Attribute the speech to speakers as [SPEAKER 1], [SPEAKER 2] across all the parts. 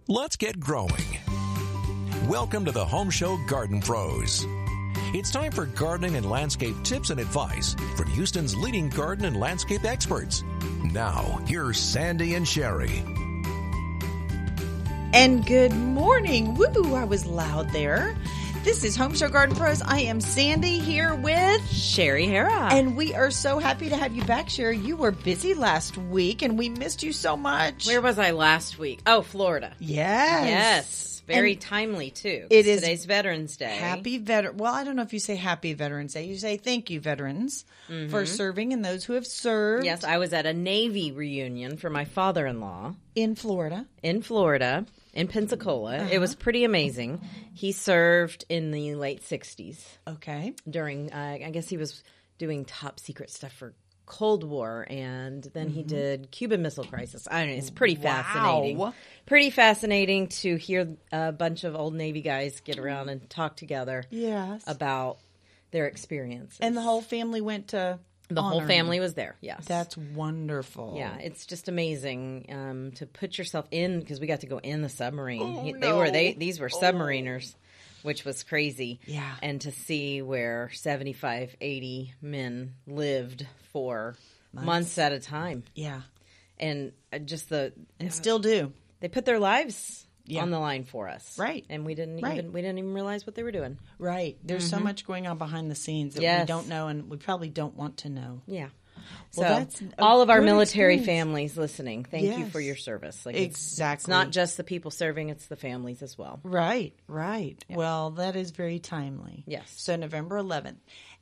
[SPEAKER 1] Let's get growing. Welcome to the Home Show Garden Pros. It's time for gardening and landscape tips and advice from Houston's leading garden and landscape experts. Now, here's Sandy and Sherry.
[SPEAKER 2] And good morning. Woo, I was loud there. This is Home Show Garden Pros. I am Sandy here with
[SPEAKER 3] Sherry Hera.
[SPEAKER 2] And we are so happy to have you back, Sherry. You were busy last week and we missed you so much.
[SPEAKER 3] Where was I last week? Oh, Florida.
[SPEAKER 2] Yes.
[SPEAKER 3] Yes. Very
[SPEAKER 2] And
[SPEAKER 3] timely, too.
[SPEAKER 2] It is
[SPEAKER 3] Today's Veterans Day.
[SPEAKER 2] Happy Veteran. Well, I don't know if you say Happy Veterans Day. You say thank you, veterans, for serving and those who have served.
[SPEAKER 3] Yes, I was at a Navy reunion for my father-in-law.
[SPEAKER 2] In Florida.
[SPEAKER 3] In Pensacola. It was pretty amazing. He served in the late 60s.
[SPEAKER 2] Okay.
[SPEAKER 3] During, I guess he was doing top secret stuff for Cold War, and then he did Cuban Missile Crisis. I don't know, it's pretty fascinating. Pretty fascinating to hear a bunch of old Navy guys get around and talk together about their experiences.
[SPEAKER 2] And the whole family went to
[SPEAKER 3] The whole family was there, yes.
[SPEAKER 2] That's wonderful.
[SPEAKER 3] Yeah, it's just amazing to put yourself in, because we got to go in the submarine.
[SPEAKER 2] Oh,
[SPEAKER 3] These were submariners, which was crazy.
[SPEAKER 2] Yeah.
[SPEAKER 3] And to see where 75, 80 men lived for months at a time.
[SPEAKER 2] Yeah.
[SPEAKER 3] And just
[SPEAKER 2] And still do.
[SPEAKER 3] they put their lives on the line for us.
[SPEAKER 2] Right.
[SPEAKER 3] And we didn't
[SPEAKER 2] Right.
[SPEAKER 3] even realize what they were doing.
[SPEAKER 2] Right. There's so much going on behind the scenes that we don't know, and we probably don't want to know.
[SPEAKER 3] Yeah.
[SPEAKER 2] Well,
[SPEAKER 3] So
[SPEAKER 2] that's a
[SPEAKER 3] all of our
[SPEAKER 2] good
[SPEAKER 3] military
[SPEAKER 2] experience.
[SPEAKER 3] families listening, thank you for
[SPEAKER 2] Yes.
[SPEAKER 3] your service.
[SPEAKER 2] Exactly.
[SPEAKER 3] It's not just the people serving, it's the families as well.
[SPEAKER 2] Right. Well, that is very timely.
[SPEAKER 3] Yes.
[SPEAKER 2] So November 11th.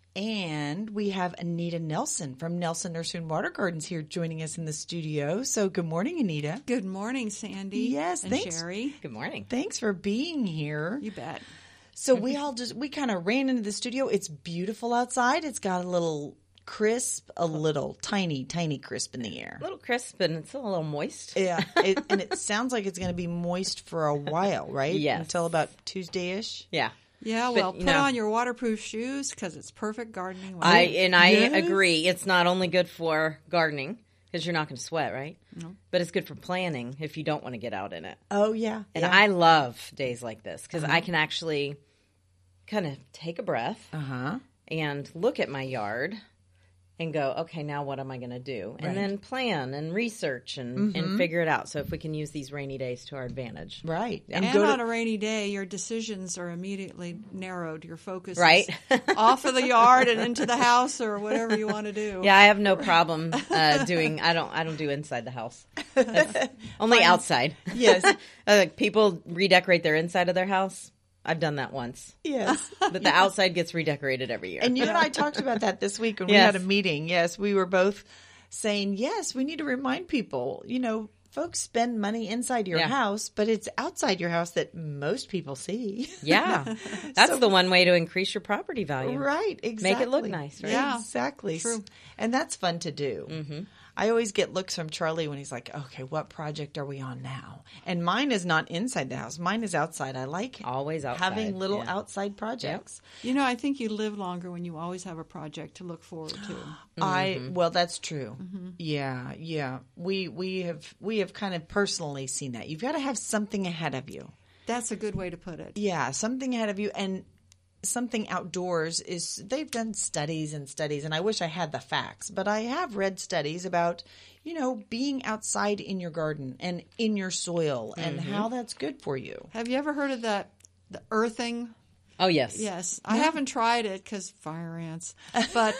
[SPEAKER 2] And we have Anita Nelson from Nelson Nursery and Water Gardens here joining us in the studio. So good morning, Anita.
[SPEAKER 4] Good morning, Sandy.
[SPEAKER 2] Yes,
[SPEAKER 4] and
[SPEAKER 2] thanks.
[SPEAKER 4] Sherry.
[SPEAKER 3] Good morning.
[SPEAKER 2] Thanks for being here.
[SPEAKER 4] You bet.
[SPEAKER 2] So we kind of ran into the studio. It's beautiful outside. It's got a little crisp, tiny crisp in the air.
[SPEAKER 3] A little crisp and it's a little moist.
[SPEAKER 2] Yeah, and it sounds like it's going to be moist for a while, right?
[SPEAKER 3] Yes.
[SPEAKER 2] Until about Tuesday-ish.
[SPEAKER 3] Yeah.
[SPEAKER 4] Yeah,
[SPEAKER 3] But,
[SPEAKER 4] well,
[SPEAKER 3] you
[SPEAKER 4] put
[SPEAKER 3] know-
[SPEAKER 4] on your waterproof shoes because it's perfect gardening weather.
[SPEAKER 3] I
[SPEAKER 2] Yes.
[SPEAKER 3] agree. It's not only good for gardening, because you're not going to sweat, right? No. But it's good for planning if you don't want to get out in it.
[SPEAKER 2] Oh, yeah.
[SPEAKER 3] And I love days like this because I can actually kind of take a breath and look at my yard and go, okay, now what am I going to do? And then plan and research and figure it out. So if we can use these rainy days to our advantage.
[SPEAKER 2] Right.
[SPEAKER 4] And on a rainy day, your decisions are immediately narrowed. Your focus
[SPEAKER 3] Right.
[SPEAKER 4] is off of the yard and into the house or whatever you want to do.
[SPEAKER 3] Yeah, I have no problem doing. I don't do inside the house. Only outside.
[SPEAKER 2] Yes.
[SPEAKER 3] People redecorate their inside of their house. I've done that once.
[SPEAKER 2] Yes.
[SPEAKER 3] But the outside gets redecorated every year.
[SPEAKER 2] And you and I talked about that this week when we had a meeting. Yes, we were both saying, yes, we need to remind people, folks spend money inside your house, but it's outside your house that most people see.
[SPEAKER 3] Yeah. That's the one way to increase your property value.
[SPEAKER 2] Right, exactly.
[SPEAKER 3] Make it look nice, right?
[SPEAKER 4] Yeah.
[SPEAKER 2] Exactly.
[SPEAKER 4] True.
[SPEAKER 2] And that's fun to do. Mm-hmm. I always get looks from Charlie when he's like, okay, what project are we on now? And mine is not inside the house. Mine is outside. I like
[SPEAKER 3] Always outside.
[SPEAKER 2] having little outside projects.
[SPEAKER 4] You know, I think you live longer when you always have a project to look forward to.
[SPEAKER 2] Well, that's true. Yeah. We have kind of personally seen that. You've got to have something ahead of you.
[SPEAKER 4] That's a good way to put it.
[SPEAKER 2] Yeah, something ahead of you, and something outdoors is, they've done studies, and I wish I had the facts, but I have read studies about, being outside in your garden and in your soil and how that's good for you.
[SPEAKER 4] Have you ever heard of the earthing?
[SPEAKER 3] Oh, yes.
[SPEAKER 4] Yes. I haven't tried it because fire ants. But,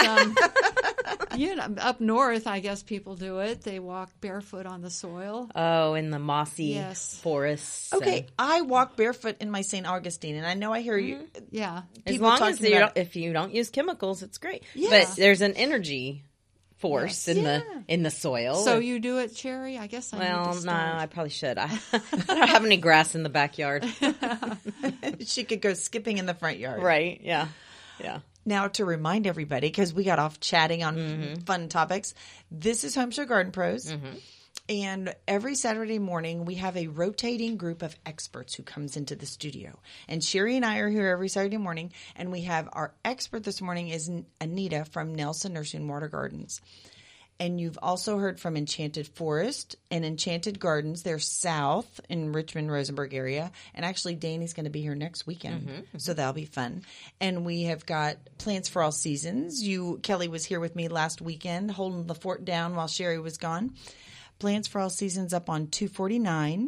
[SPEAKER 4] up north, I guess people do it. They walk barefoot on the soil.
[SPEAKER 3] Oh, in the mossy
[SPEAKER 4] Yes.
[SPEAKER 3] forests.
[SPEAKER 2] Okay, I walk barefoot in my St. Augustine, and I know I hear you.
[SPEAKER 4] Yeah.
[SPEAKER 3] As
[SPEAKER 2] people
[SPEAKER 3] long as
[SPEAKER 2] talking about
[SPEAKER 3] if you don't use chemicals, it's great.
[SPEAKER 2] Yeah.
[SPEAKER 3] But there's an energy force in the soil.
[SPEAKER 4] So you do it, Sherry? I guess I need
[SPEAKER 3] Well,
[SPEAKER 4] to
[SPEAKER 3] no,
[SPEAKER 4] start.
[SPEAKER 3] I probably should. I don't have any grass in the backyard.
[SPEAKER 2] She could go skipping in the front yard.
[SPEAKER 3] Right, yeah. Yeah.
[SPEAKER 2] Now, to remind everybody, because we got off chatting on fun topics, this is Home Show Garden Pros. And every Saturday morning, we have a rotating group of experts who comes into the studio. And Sherry and I are here every Saturday morning, and we have our expert this morning is Anita from Nelson Nursery and Water Gardens. And you've also heard from Enchanted Forest and Enchanted Gardens. They're south in Richmond, Rosenberg area. And actually, Danny's going to be here next weekend. So that'll be fun. And we have got Plants for All Seasons. Kelly was here with me last weekend holding the fort down while Sherry was gone. Plants for All Seasons up on 249.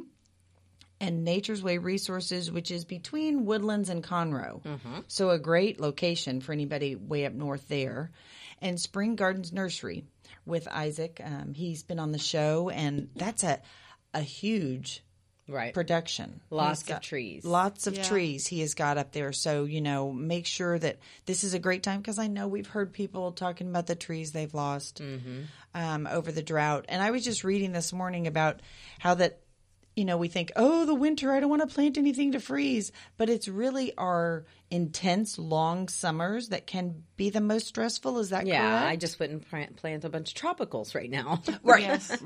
[SPEAKER 2] And Nature's Way Resources, which is between Woodlands and Conroe. So a great location for anybody way up north there. And Spring Gardens Nursery with Isaac. He's been on the show, and that's a huge production.
[SPEAKER 3] Lots of trees.
[SPEAKER 2] Lots of trees he has got up there. So, make sure that this is a great time, because I know we've heard people talking about the trees they've lost over the drought. And I was just reading this morning about how that, we think, the winter, I don't want to plant anything to freeze. But it's really our intense, long summers that can be the most stressful. Is that correct?
[SPEAKER 3] Yeah, I just wouldn't plant a bunch of tropicals right now.
[SPEAKER 2] Right. Yes.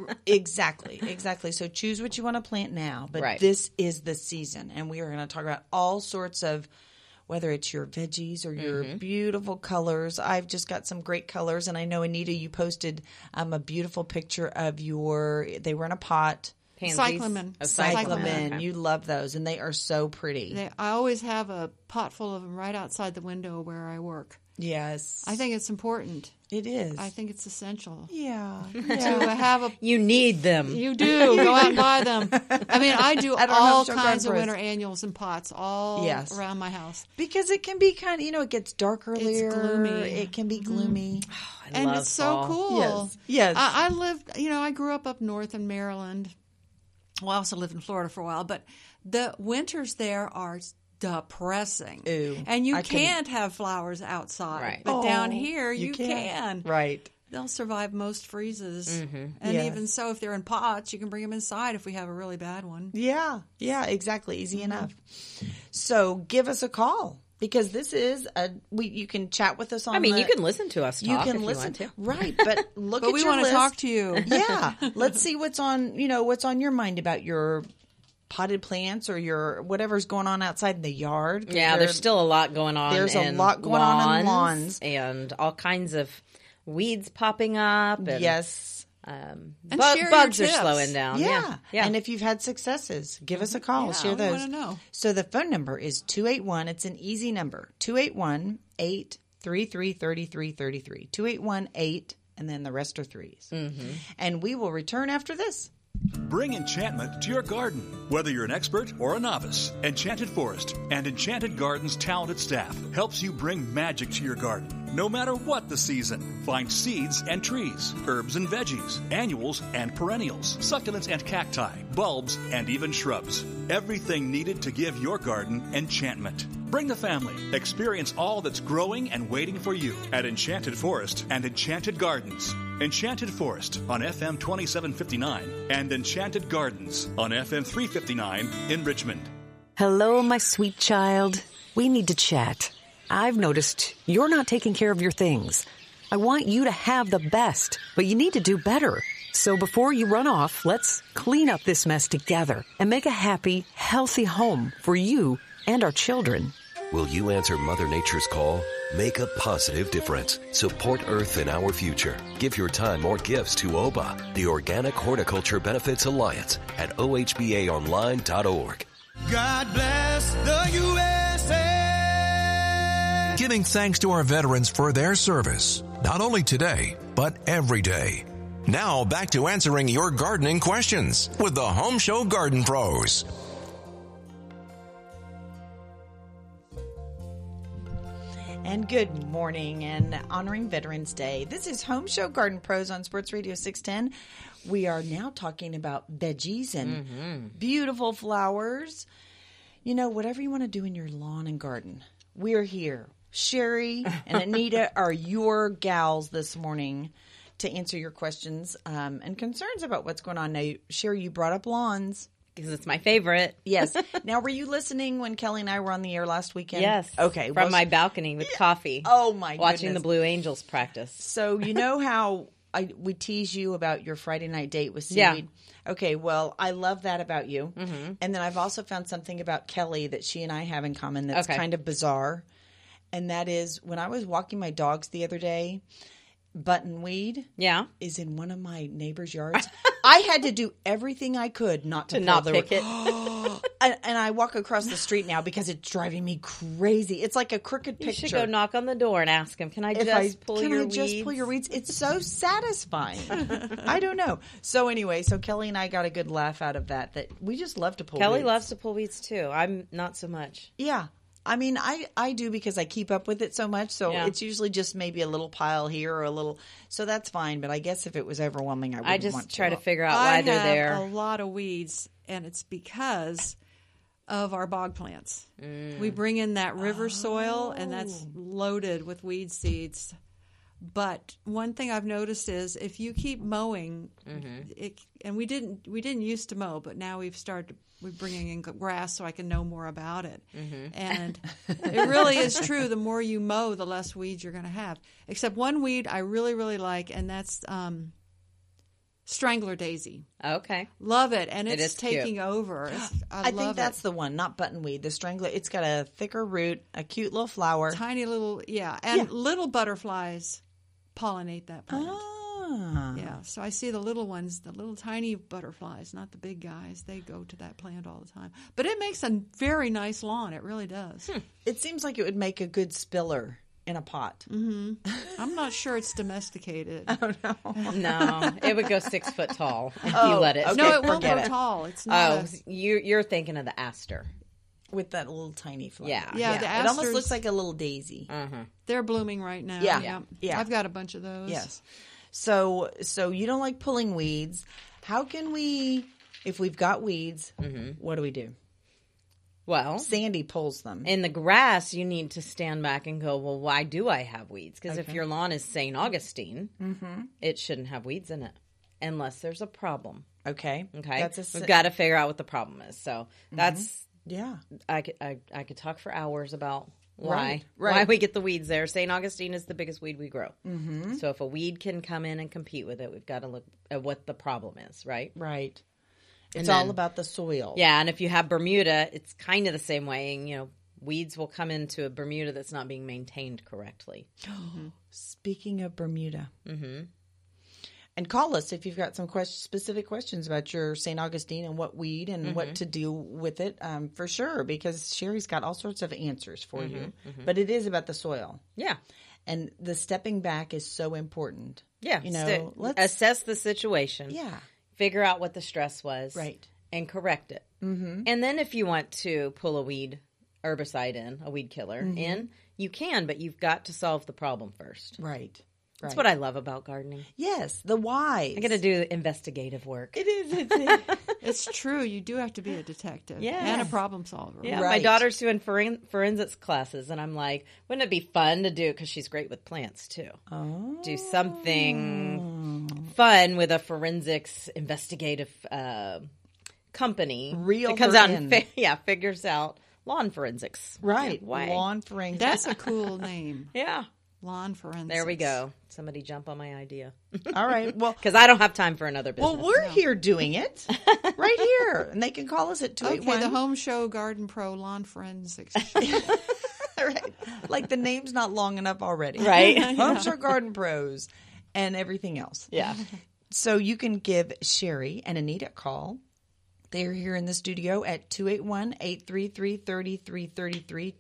[SPEAKER 2] Exactly. So choose what you want to plant now. But this is the season. And we are going to talk about all sorts of, whether it's your veggies or your beautiful colors. I've just got some great colors. And I know, Anita, you posted a beautiful picture of they were in a pot.
[SPEAKER 4] Cyclamen.
[SPEAKER 2] Cyclamen. Okay. You love those, and they are so pretty.
[SPEAKER 4] I always have a pot full of them right outside the window where I work.
[SPEAKER 2] Yes.
[SPEAKER 4] I think it's important.
[SPEAKER 2] It is.
[SPEAKER 4] I think it's essential.
[SPEAKER 2] Yeah.
[SPEAKER 4] To have
[SPEAKER 3] You need them.
[SPEAKER 4] You do. Go out and buy them. I mean, I do all kinds of winter annuals in pots all around my house.
[SPEAKER 2] Because it can be kind of, it gets dark earlier.
[SPEAKER 4] It's gloomy.
[SPEAKER 2] It can be gloomy.
[SPEAKER 3] Oh,
[SPEAKER 4] and it's so cool.
[SPEAKER 2] Yes.
[SPEAKER 4] I lived, I grew up north in Maryland. Well, I also lived in Florida for a while, but the winters there are depressing.
[SPEAKER 2] Ooh,
[SPEAKER 4] and you can't have flowers outside.
[SPEAKER 3] Right.
[SPEAKER 4] But down here, you can.
[SPEAKER 2] Right.
[SPEAKER 4] They'll survive most freezes. And even so, if they're in pots, you can bring them inside if we have a really bad one.
[SPEAKER 2] Yeah, exactly. Easy enough. So give us a call. Because this is you can chat with us on.
[SPEAKER 3] You can listen to us talk.
[SPEAKER 2] You can
[SPEAKER 3] if
[SPEAKER 2] listen
[SPEAKER 3] you want to,
[SPEAKER 2] right? But look at
[SPEAKER 4] we
[SPEAKER 2] your
[SPEAKER 4] want
[SPEAKER 2] list.
[SPEAKER 4] To talk to you.
[SPEAKER 2] Yeah, let's see what's on. What's on your mind about your potted plants or your whatever's going on outside in the yard.
[SPEAKER 3] Yeah, there's still a lot going on.
[SPEAKER 2] There's a lot going on in lawns
[SPEAKER 3] and all kinds of weeds popping up. And,
[SPEAKER 2] yes.
[SPEAKER 3] Bugs are slowing down.
[SPEAKER 2] Yeah. And if you've had successes, give us a call.
[SPEAKER 4] Yeah,
[SPEAKER 2] share those.
[SPEAKER 4] I want to know.
[SPEAKER 2] So the phone number is 281. It's an easy number. 281-833-3333. 281-8, and then the rest are threes. And we will return after this.
[SPEAKER 5] Bring enchantment to your garden. Whether you're an expert or a novice, Enchanted Forest and Enchanted Gardens' talented staff helps you bring magic to your garden. No matter what the season, find seeds and trees, herbs and veggies, annuals and perennials, succulents and cacti, bulbs and even shrubs. Everything needed to give your garden enchantment. Bring the family. Experience all that's growing and waiting for you at Enchanted Forest and Enchanted Gardens. Enchanted Forest on FM 2759 and Enchanted Gardens on FM 359 in Richmond.
[SPEAKER 6] Hello, my sweet child. We need to chat. I've noticed you're not taking care of your things. I want you to have the best, but you need to do better. So before you run off, let's clean up this mess together and make a happy, healthy home for you and our children.
[SPEAKER 7] Will you answer Mother Nature's call? Make a positive difference. Support Earth and our future. Give your time or gifts to OBA, the Organic Horticulture Benefits Alliance, at ohbaonline.org.
[SPEAKER 8] God bless the USA.
[SPEAKER 1] Giving thanks to our veterans for their service, not only today, but every day. Now back to answering your gardening questions with the Home Show Garden Pros.
[SPEAKER 2] And good morning and honoring Veterans Day. This is Home Show Garden Pros on Sports Radio 610. We are now talking about veggies and beautiful flowers. Whatever you want to do in your lawn and garden, we're here. Sherry and Anita are your gals this morning to answer your questions and concerns about what's going on. Now, Sherry, you brought up lawns.
[SPEAKER 3] Because it's my favorite.
[SPEAKER 2] Yes. Now, were you listening when Kelly and I were on the air last weekend?
[SPEAKER 3] Yes.
[SPEAKER 2] Okay.
[SPEAKER 3] From my balcony with coffee.
[SPEAKER 2] Oh, my goodness.
[SPEAKER 3] Watching the Blue Angels practice.
[SPEAKER 2] So, you know how we tease you about your Friday night date with seaweed? Yeah. Okay, well, I love that about you. Mm-hmm. And then I've also found something about Kelly that she and I have in common that's kind of bizarre. And that is, when I was walking my dogs the other day, buttonweed
[SPEAKER 3] Yeah.
[SPEAKER 2] is in one of my neighbor's yards. I had to do everything I could not to
[SPEAKER 3] not
[SPEAKER 2] pull
[SPEAKER 3] pick it.
[SPEAKER 2] And I walk across the street now because it's driving me crazy. It's like a crooked
[SPEAKER 3] You
[SPEAKER 2] picture.
[SPEAKER 3] should go knock on the door and ask him, can I just pull your weeds?
[SPEAKER 2] Just pull your weeds? It's so satisfying. I don't know. So anyway, so Kelly and I got a good laugh out of that we just love to pull
[SPEAKER 3] Kelly
[SPEAKER 2] weeds.
[SPEAKER 3] loves to pull weeds too. I'm not so much.
[SPEAKER 2] Yeah. I mean, I do because I keep up with it so much. So it's usually just maybe a little pile here or a little. So that's fine. But I guess if it was overwhelming, I wouldn't want to.
[SPEAKER 3] Try to figure out why they're there.
[SPEAKER 4] I have a lot of weeds, and it's because of our bog plants. We bring in that river soil, and that's loaded with weed seeds. But one thing I've noticed is if you keep mowing, and we didn't used to mow, but now we're bringing in grass so I can know more about it. And it really is true. The more you mow, the less weeds you're going to have. Except one weed I really, really like, and that's strangler daisy.
[SPEAKER 3] Okay.
[SPEAKER 4] Love it, and it's
[SPEAKER 3] cute.
[SPEAKER 4] taking over.
[SPEAKER 2] I think that's the one, not buttonweed. The strangler. It's got a thicker root, a cute little flower,
[SPEAKER 4] tiny little little butterflies pollinate that plant. Yeah, so I see the little ones, the little tiny butterflies, not the big guys. They go to that plant all the time. But it makes a very nice lawn. It really does.
[SPEAKER 2] It seems like it would make a good spiller in a pot.
[SPEAKER 4] I'm not sure it's domesticated.
[SPEAKER 3] No, it would go 6 foot tall if you let it.
[SPEAKER 2] okay.
[SPEAKER 4] No, it won't
[SPEAKER 2] forget
[SPEAKER 4] grow
[SPEAKER 2] it.
[SPEAKER 4] tall. It's not.
[SPEAKER 3] You're thinking of the aster.
[SPEAKER 2] With that little tiny flower.
[SPEAKER 3] Yeah.
[SPEAKER 4] Yeah, the
[SPEAKER 2] It almost
[SPEAKER 4] asters-
[SPEAKER 2] looks like a little daisy.
[SPEAKER 4] They're blooming right now.
[SPEAKER 2] Yeah.
[SPEAKER 4] I've got a bunch of those.
[SPEAKER 2] Yes. So you don't like pulling weeds. How can we, if we've got weeds, what do we do?
[SPEAKER 3] Well,
[SPEAKER 2] Sandy pulls them.
[SPEAKER 3] in the grass, you need to stand back and go, well, why do I have weeds? Because if your lawn is St. Augustine, it shouldn't have weeds in it unless there's a problem.
[SPEAKER 2] Okay.
[SPEAKER 3] Okay? We've got to figure out what the problem is. So that's...
[SPEAKER 2] Yeah.
[SPEAKER 3] I could talk for hours about why
[SPEAKER 2] Right.
[SPEAKER 3] we get the weeds there. St. Augustine is the biggest weed we grow. So if a weed can come in and compete with it, we've got to look at what the problem is, right?
[SPEAKER 2] Right. It's
[SPEAKER 3] then-
[SPEAKER 2] all about the soil.
[SPEAKER 3] Yeah, and if you have Bermuda, it's kind of the same way. You know, weeds will come into a Bermuda that's not being maintained correctly.
[SPEAKER 2] Speaking of Bermuda. And call us if you've got some specific questions about your St. Augustine and what weed and what to do with it, for sure, because Sherry's got all sorts of answers for you. But it is about the soil.
[SPEAKER 3] Yeah.
[SPEAKER 2] And the stepping back is so important.
[SPEAKER 3] Yeah.
[SPEAKER 2] You know, let's
[SPEAKER 3] assess the situation.
[SPEAKER 2] Yeah.
[SPEAKER 3] Figure out what the stress was.
[SPEAKER 2] Right.
[SPEAKER 3] And correct it. And then if you want to pull a weed herbicide in, a weed killer in, you can, but you've got to solve the problem first.
[SPEAKER 2] Right.
[SPEAKER 3] That's what I love about gardening.
[SPEAKER 2] Yes, the whys.
[SPEAKER 3] I got to do investigative work.
[SPEAKER 2] It is.
[SPEAKER 4] It's true. You do have to be a detective and a problem solver.
[SPEAKER 3] Yeah,
[SPEAKER 2] Right.
[SPEAKER 3] my daughter's doing forensics classes, and I'm like, wouldn't it be fun to do it? Because she's great with plants, too.
[SPEAKER 2] Oh.
[SPEAKER 3] Do something fun with a forensics investigative company.
[SPEAKER 2] Reel
[SPEAKER 3] that comes
[SPEAKER 2] her
[SPEAKER 3] out
[SPEAKER 2] in.
[SPEAKER 3] and figures out lawn forensics.
[SPEAKER 2] Right.
[SPEAKER 3] Yeah, why?
[SPEAKER 2] Lawn forensics.
[SPEAKER 4] That's a cool name.
[SPEAKER 3] Yeah.
[SPEAKER 4] Lawn forensics.
[SPEAKER 3] There we go. Somebody jump on my idea.
[SPEAKER 2] All right. Well,
[SPEAKER 3] Because I don't have time for another business.
[SPEAKER 2] well, we're here doing it right here. And they can call us at 281.
[SPEAKER 4] Okay, the Home Show Garden Pro Lawn Forensics.
[SPEAKER 2] Right. Like the name's not long enough already.
[SPEAKER 3] Right.
[SPEAKER 2] Home Show Garden Pros and everything else.
[SPEAKER 3] Yeah.
[SPEAKER 2] So you can give Sherry and Anita a call. They're here in the studio at 281-833-3333,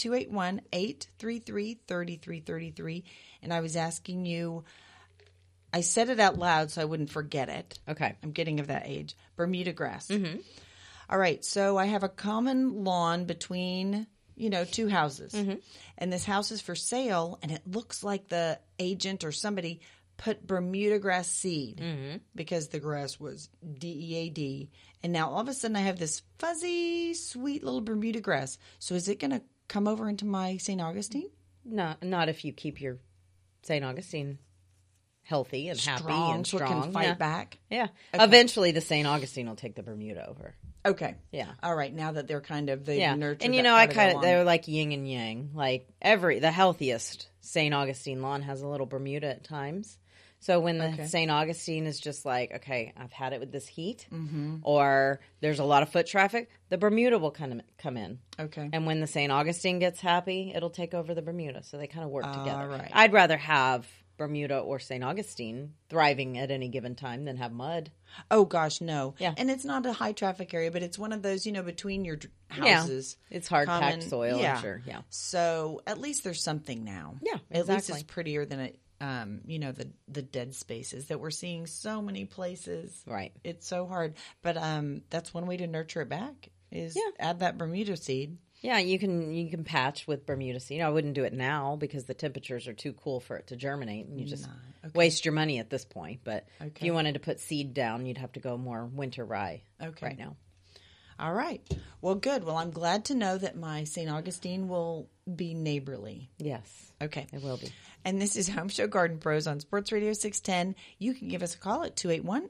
[SPEAKER 2] 281-833-3333. And I was asking you, I said it out loud so I wouldn't forget it.
[SPEAKER 3] Okay.
[SPEAKER 2] I'm getting of that age. Bermuda grass. All right. So I have a common lawn between, two houses. And this house is for sale, and it looks like the agent or somebody put Bermuda grass seed because the grass was DEAD. And now all of a sudden I have this fuzzy, sweet little Bermuda grass. So is it going to come over into my St. Augustine?
[SPEAKER 3] Not if you keep your St. Augustine healthy and happy
[SPEAKER 2] Strong,
[SPEAKER 3] and
[SPEAKER 2] so it
[SPEAKER 3] strong.
[SPEAKER 2] can fight back?
[SPEAKER 3] Yeah.
[SPEAKER 2] Okay.
[SPEAKER 3] Eventually the St. Augustine will take the Bermuda over.
[SPEAKER 2] Okay.
[SPEAKER 3] Yeah.
[SPEAKER 2] All right. Now that they're kind of, they've
[SPEAKER 3] Yeah.
[SPEAKER 2] nurtured
[SPEAKER 3] And
[SPEAKER 2] that
[SPEAKER 3] they're like yin and yang. Like the healthiest St. Augustine lawn has a little Bermuda at times. So when the St. Augustine is just like, okay, I've had it with this heat, or there's a lot of foot traffic, the Bermuda will kind of come in.
[SPEAKER 2] Okay.
[SPEAKER 3] And when the St. Augustine gets happy, it'll take over the Bermuda. So they kind of work together.
[SPEAKER 2] right.
[SPEAKER 3] I'd rather have Bermuda or St. Augustine thriving at any given time than have mud.
[SPEAKER 2] Oh gosh, no.
[SPEAKER 3] Yeah.
[SPEAKER 2] And it's not a high traffic area, but it's one of those, between your houses.
[SPEAKER 3] Yeah. It's hard packed soil,
[SPEAKER 2] yeah.
[SPEAKER 3] I'm sure. Yeah.
[SPEAKER 2] So at least there's something now.
[SPEAKER 3] Yeah,
[SPEAKER 2] At least
[SPEAKER 3] exactly.
[SPEAKER 2] it's prettier than it. The dead spaces that we're seeing so many places.
[SPEAKER 3] Right.
[SPEAKER 2] It's so hard. But that's one way to nurture it back is add that Bermuda seed.
[SPEAKER 3] Yeah, you can patch with Bermuda seed. I wouldn't do it now because the temperatures are too cool for it to germinate, and you just waste your money at this point. But if you wanted to put seed down, you'd have to go more winter rye right now.
[SPEAKER 2] All right. Well, good. Well, I'm glad to know that my St. Augustine will be neighborly.
[SPEAKER 3] Yes.
[SPEAKER 2] Okay.
[SPEAKER 3] It will be.
[SPEAKER 2] And this is Home Show Garden Pros on Sports Radio 610. You can give us a call at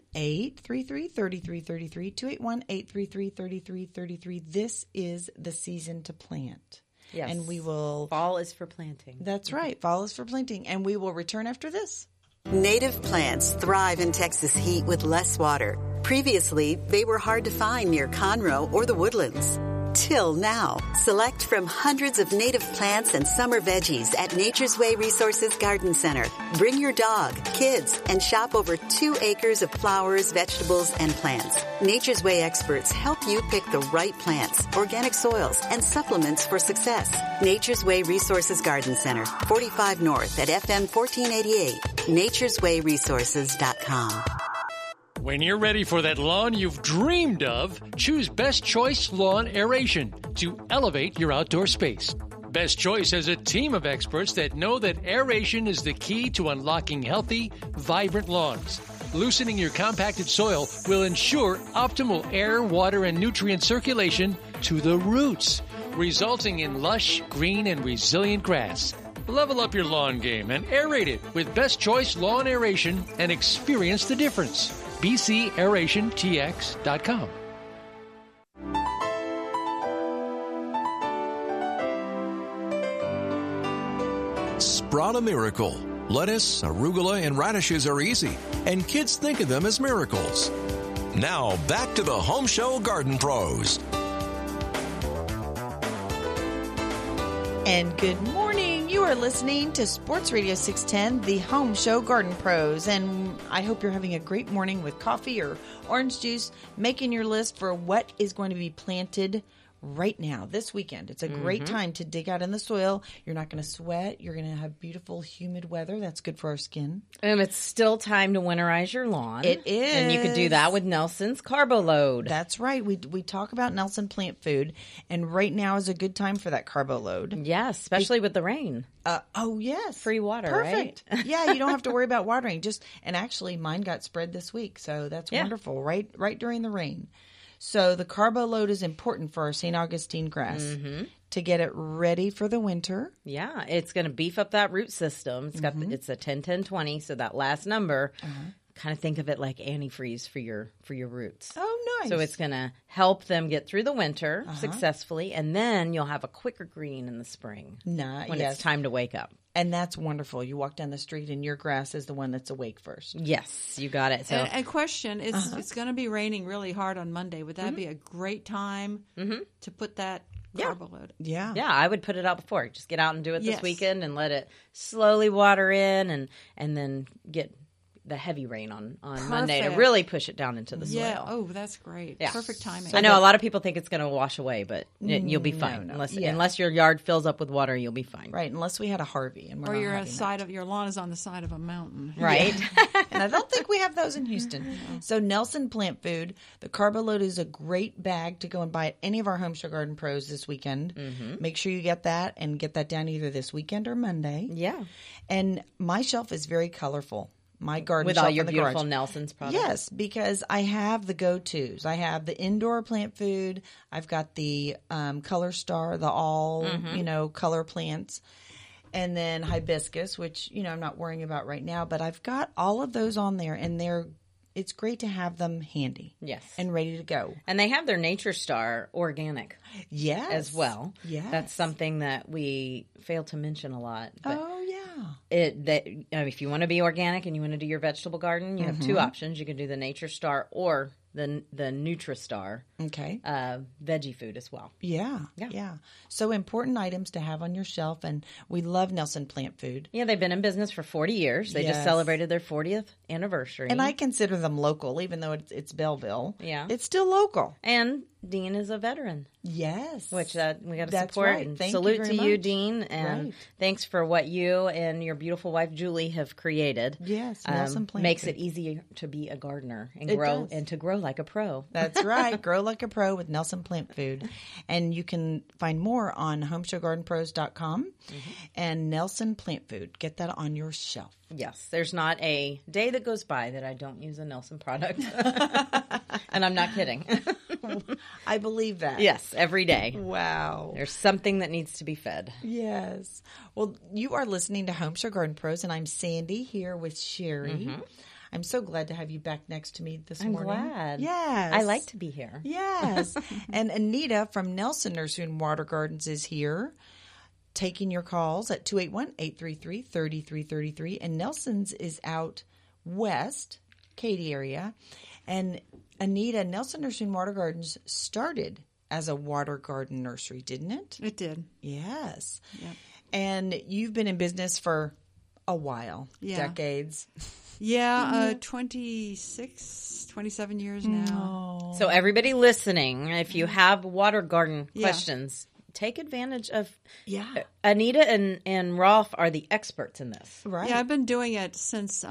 [SPEAKER 2] 281-833-3333, 281-833-3333. This is the season to plant.
[SPEAKER 3] Yes.
[SPEAKER 2] And we will...
[SPEAKER 3] Fall is for planting.
[SPEAKER 2] That's right. Fall is for planting. And we will return after this.
[SPEAKER 9] Native plants thrive in Texas heat with less water. Previously, they were hard to find near Conroe or the Woodlands. Till now, select from hundreds of native plants and summer veggies at Nature's Way Resources Garden Center. Bring your dog, kids, and shop over 2 acres of flowers, vegetables, and plants. Nature's Way experts help you pick the right plants, organic soils, and supplements for success. Nature's Way Resources Garden Center, 45 North at FM 1488. natureswayresources.com.
[SPEAKER 10] When you're ready for that lawn you've dreamed of, choose Best Choice Lawn Aeration to elevate your outdoor space. Best Choice has a team of experts that know that aeration is the key to unlocking healthy, vibrant lawns. Loosening your compacted soil will ensure optimal air, water, and nutrient circulation to the roots, resulting in lush, green, and resilient grass. Level up your lawn game and aerate it with Best Choice Lawn Aeration and experience the difference. BCAerationTX.com.
[SPEAKER 1] Sprout a miracle. Lettuce, arugula, and radishes are easy, and kids think of them as miracles. Now, back to the Home Show Garden Pros.
[SPEAKER 2] And good morning. You are listening to Sports Radio 610, the Home Show Garden Pros. And I hope you're having a great morning with coffee or orange juice, making your list for what is going to be planted right now, this weekend. It's a great time to dig out in the soil. You're not going to sweat. You're going to have beautiful, humid weather. That's good for our skin.
[SPEAKER 3] And it's still time to winterize your lawn.
[SPEAKER 2] It is.
[SPEAKER 3] And you could do that with Nelson's Carbo Load.
[SPEAKER 2] That's right. We talk about Nelson Plant Food, and right now is a good time for that Carbo Load.
[SPEAKER 3] Yeah, especially with the rain.
[SPEAKER 2] Oh, yes.
[SPEAKER 3] Free water,
[SPEAKER 2] Perfect.
[SPEAKER 3] right?
[SPEAKER 2] Yeah, you don't have to worry about watering. And actually, mine got spread this week, so that's wonderful, right during the rain. So the Carbo Load is important for our St. Augustine grass to get it ready for the winter.
[SPEAKER 3] Yeah, it's going to beef up that root system. It's got it's a 10-10-20, so that last number, kind of think of it like antifreeze for your roots.
[SPEAKER 2] Oh, nice.
[SPEAKER 3] So it's going to help them get through the winter successfully, and then you'll have a quicker green in the spring when it's time to wake up.
[SPEAKER 2] And that's wonderful. You walk down the street and your grass is the one that's awake first.
[SPEAKER 3] Yes, you got it. So,
[SPEAKER 4] and question, it's going to be raining really hard on Monday. Would that be a great time to put that Carbo Load?
[SPEAKER 2] Yeah.
[SPEAKER 3] Yeah, I would put it out before. Just get out and do it this weekend and let it slowly water in and then get the heavy rain on Monday to really push it down into the soil.
[SPEAKER 4] Yeah. Oh, that's great.
[SPEAKER 3] Yeah.
[SPEAKER 4] Perfect timing.
[SPEAKER 3] I know a lot of people think it's going to wash away, but you'll be fine. Unless your yard fills up with water, you'll be fine.
[SPEAKER 2] Right, unless we had a Harvey. And
[SPEAKER 4] or your lawn is on the side of a mountain.
[SPEAKER 3] Right.
[SPEAKER 2] Yeah. And I don't think we have those in Houston. So Nelson Plant Food, the Carbo Load is a great bag to go and buy at any of our Home Show Garden Pros this weekend. Make sure you get that and get that down either this weekend or Monday.
[SPEAKER 3] Yeah.
[SPEAKER 2] And my shelf is very colorful. My garden
[SPEAKER 3] with
[SPEAKER 2] shelf
[SPEAKER 3] all your
[SPEAKER 2] in the
[SPEAKER 3] beautiful
[SPEAKER 2] garage.
[SPEAKER 3] Nelson's products.
[SPEAKER 2] Yes, because I have the go-tos. I have the indoor plant food. I've got the Color Star, the all color plants, and then hibiscus, which I'm not worrying about right now. But I've got all of those on there, and it's great to have them handy.
[SPEAKER 3] Yes.
[SPEAKER 2] And ready to go. And
[SPEAKER 3] they have their Nature Star organic.
[SPEAKER 2] Yes.
[SPEAKER 3] As well.
[SPEAKER 2] Yes.
[SPEAKER 3] That's something that we fail to mention a lot. But
[SPEAKER 2] yeah.
[SPEAKER 3] If you want to be organic and you want to do your vegetable garden, you have two options. You can do the Nature Star or the Nutristar veggie food as well.
[SPEAKER 2] Yeah. So important items to have on your shelf, and we love Nelson Plant Food.
[SPEAKER 3] Yeah, they've been in business for 40 years. They just celebrated their 40th anniversary.
[SPEAKER 2] And I consider them local, even though it's Belleville.
[SPEAKER 3] Yeah.
[SPEAKER 2] It's still local.
[SPEAKER 3] And Dean is a veteran.
[SPEAKER 2] Yes.
[SPEAKER 3] Which we got to
[SPEAKER 2] That's
[SPEAKER 3] support.
[SPEAKER 2] right.
[SPEAKER 3] And
[SPEAKER 2] Thank
[SPEAKER 3] salute
[SPEAKER 2] you
[SPEAKER 3] to you,
[SPEAKER 2] much.
[SPEAKER 3] Dean. And thanks for what you and your beautiful wife, Julie, have created.
[SPEAKER 2] Yes, Nelson Plant
[SPEAKER 3] makes
[SPEAKER 2] Food.
[SPEAKER 3] it easier to be a gardener and
[SPEAKER 2] It
[SPEAKER 3] grow like a pro.
[SPEAKER 2] That's right. Grow like a pro with Nelson Plant Food. And you can find more on homeshowgardenpros.com and Nelson Plant Food. Get that on your shelf.
[SPEAKER 3] Yes. There's not a day that goes by that I don't use a Nelson product. And I'm not kidding.
[SPEAKER 2] I believe that.
[SPEAKER 3] Yes, every day.
[SPEAKER 2] Wow.
[SPEAKER 3] There's something that needs to be fed.
[SPEAKER 2] Yes. Well, you are listening to Home Show Garden Pros, and I'm Sandy here with Sherry. I'm so glad to have you back next to me this morning.
[SPEAKER 3] I'm glad.
[SPEAKER 2] Yes.
[SPEAKER 3] I like to be here.
[SPEAKER 2] Yes. And Anita from Nelson Nursery and Water Gardens is here, taking your calls at 281-833-3333. And Nelson's is out west, Katy area. And Anita, Nelson Nursery and Water Gardens started as a water garden nursery, didn't it?
[SPEAKER 4] It did.
[SPEAKER 2] Yes.
[SPEAKER 4] Yep.
[SPEAKER 2] And you've been in business for a while, decades.
[SPEAKER 4] Yeah, 26, 27 years now.
[SPEAKER 3] So everybody listening, if you have water garden questions, take advantage of Anita and Rolf are the experts in this.
[SPEAKER 2] Right.
[SPEAKER 4] Yeah, I've been doing it since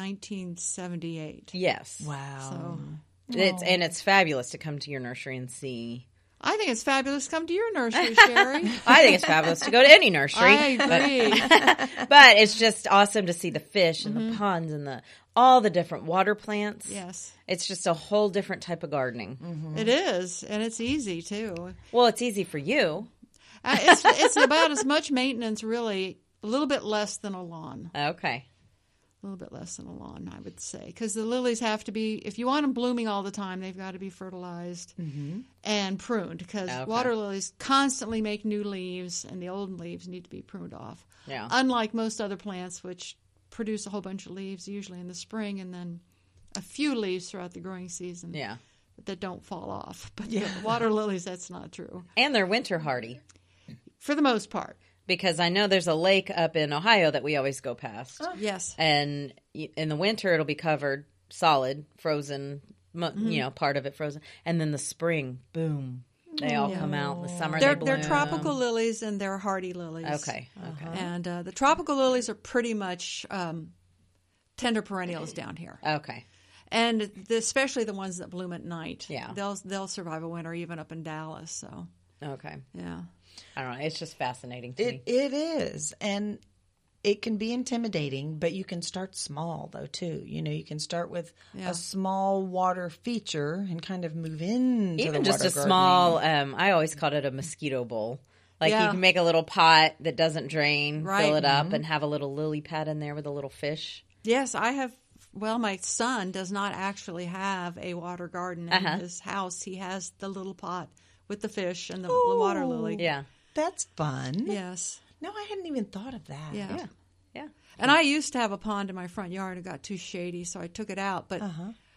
[SPEAKER 4] 1978.
[SPEAKER 3] Yes.
[SPEAKER 2] Wow.
[SPEAKER 4] So
[SPEAKER 3] it's fabulous to come to your nursery and see.
[SPEAKER 4] I think it's fabulous to come to your nursery, Sherry.
[SPEAKER 3] I think it's fabulous to go to any nursery.
[SPEAKER 4] I agree.
[SPEAKER 3] But it's just awesome to see the fish and the ponds and all the different water plants.
[SPEAKER 4] Yes.
[SPEAKER 3] It's just a whole different type of gardening.
[SPEAKER 4] It is, and it's easy, too.
[SPEAKER 3] Well, it's easy for you.
[SPEAKER 4] It's about as much maintenance, really, a little bit less than a lawn.
[SPEAKER 3] Okay.
[SPEAKER 4] A little bit less than a lawn, I would say. Because the lilies have to be, if you want them blooming all the time, they've got to be fertilized and pruned. Because water lilies constantly make new leaves, and the old leaves need to be pruned off.
[SPEAKER 3] Yeah.
[SPEAKER 4] Unlike most other plants, which produce a whole bunch of leaves, usually in the spring, and then a few leaves throughout the growing season that don't fall off. But the water lilies, that's not true.
[SPEAKER 3] And they're winter hardy.
[SPEAKER 4] For the most part.
[SPEAKER 3] Because I know there's a lake up in Ohio that we always go past.
[SPEAKER 4] Yes.
[SPEAKER 3] And in the winter, it'll be covered solid, frozen, part of it frozen. And then the spring, boom, they all come out. In the summer, they bloom.
[SPEAKER 4] They're tropical lilies and they're hardy lilies.
[SPEAKER 3] Okay.
[SPEAKER 4] And the tropical lilies are pretty much tender perennials down here.
[SPEAKER 3] Okay.
[SPEAKER 4] And especially the ones that bloom at night.
[SPEAKER 3] Yeah.
[SPEAKER 4] They'll survive a winter even up in Dallas. So.
[SPEAKER 3] Okay.
[SPEAKER 4] Yeah.
[SPEAKER 3] I don't know. It's just fascinating to me.
[SPEAKER 2] It is. And it can be intimidating, but you can start small, though, too. You can start with a small water feature and kind of move into
[SPEAKER 3] even
[SPEAKER 2] the
[SPEAKER 3] just
[SPEAKER 2] water
[SPEAKER 3] a
[SPEAKER 2] gardening.
[SPEAKER 3] small, I always called it a mosquito bowl. Like you can make a little pot that doesn't drain, fill it up, and have a little lily pad in there with a little fish.
[SPEAKER 4] Yes, I have. Well, my son does not actually have a water garden in his house. He has the little pot with the fish and the water lily.
[SPEAKER 2] Yeah. That's fun.
[SPEAKER 4] Yes.
[SPEAKER 2] No, I hadn't even thought of that.
[SPEAKER 4] Yeah. And I used to have a pond in my front yard. It got too shady, so I took it out. But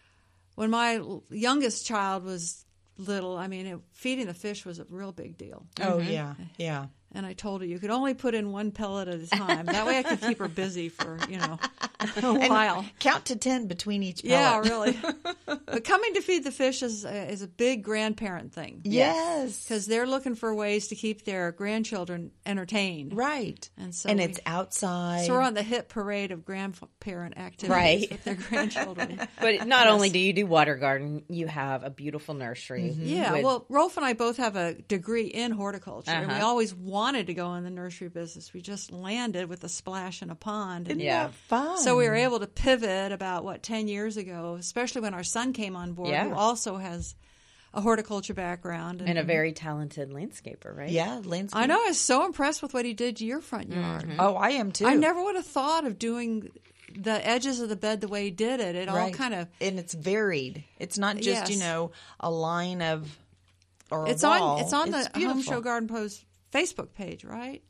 [SPEAKER 4] when my youngest child was little, feeding the fish was a real big deal.
[SPEAKER 2] Oh, yeah.
[SPEAKER 4] And I told her you could only put in one pellet at a time. That way I could keep her busy for, a while.
[SPEAKER 2] And count to 10 between each pellet.
[SPEAKER 4] Yeah, really. But coming to feed the fish is a big grandparent thing.
[SPEAKER 2] Yes.
[SPEAKER 4] Because they're looking for ways to keep their grandchildren entertained.
[SPEAKER 2] Right.
[SPEAKER 4] And so
[SPEAKER 2] it's outside.
[SPEAKER 4] So we're on the hit parade of grandparent activities with their grandchildren.
[SPEAKER 3] But not only do you do water garden, you have a beautiful nursery.
[SPEAKER 4] Yeah, well, Rolf and I both have a degree in horticulture. And we always wanted to go in the nursery business. We just landed with a splash in a pond.
[SPEAKER 2] Isn't that fun?
[SPEAKER 4] So we were able to pivot about, 10 years ago, especially when our son came on board, who also has a horticulture background.
[SPEAKER 3] And a very talented landscaper, right?
[SPEAKER 2] Yeah, landscaper.
[SPEAKER 4] I know. I was so impressed with what he did to your front yard.
[SPEAKER 2] Oh, I am too.
[SPEAKER 4] I never would have thought of doing the edges of the bed the way he did it. It all kind of...
[SPEAKER 2] And it's varied. It's not just, a line of... Or
[SPEAKER 4] it's
[SPEAKER 2] a wall.
[SPEAKER 4] It's on the
[SPEAKER 2] beautiful.
[SPEAKER 4] Home Show Garden Post Facebook page, right?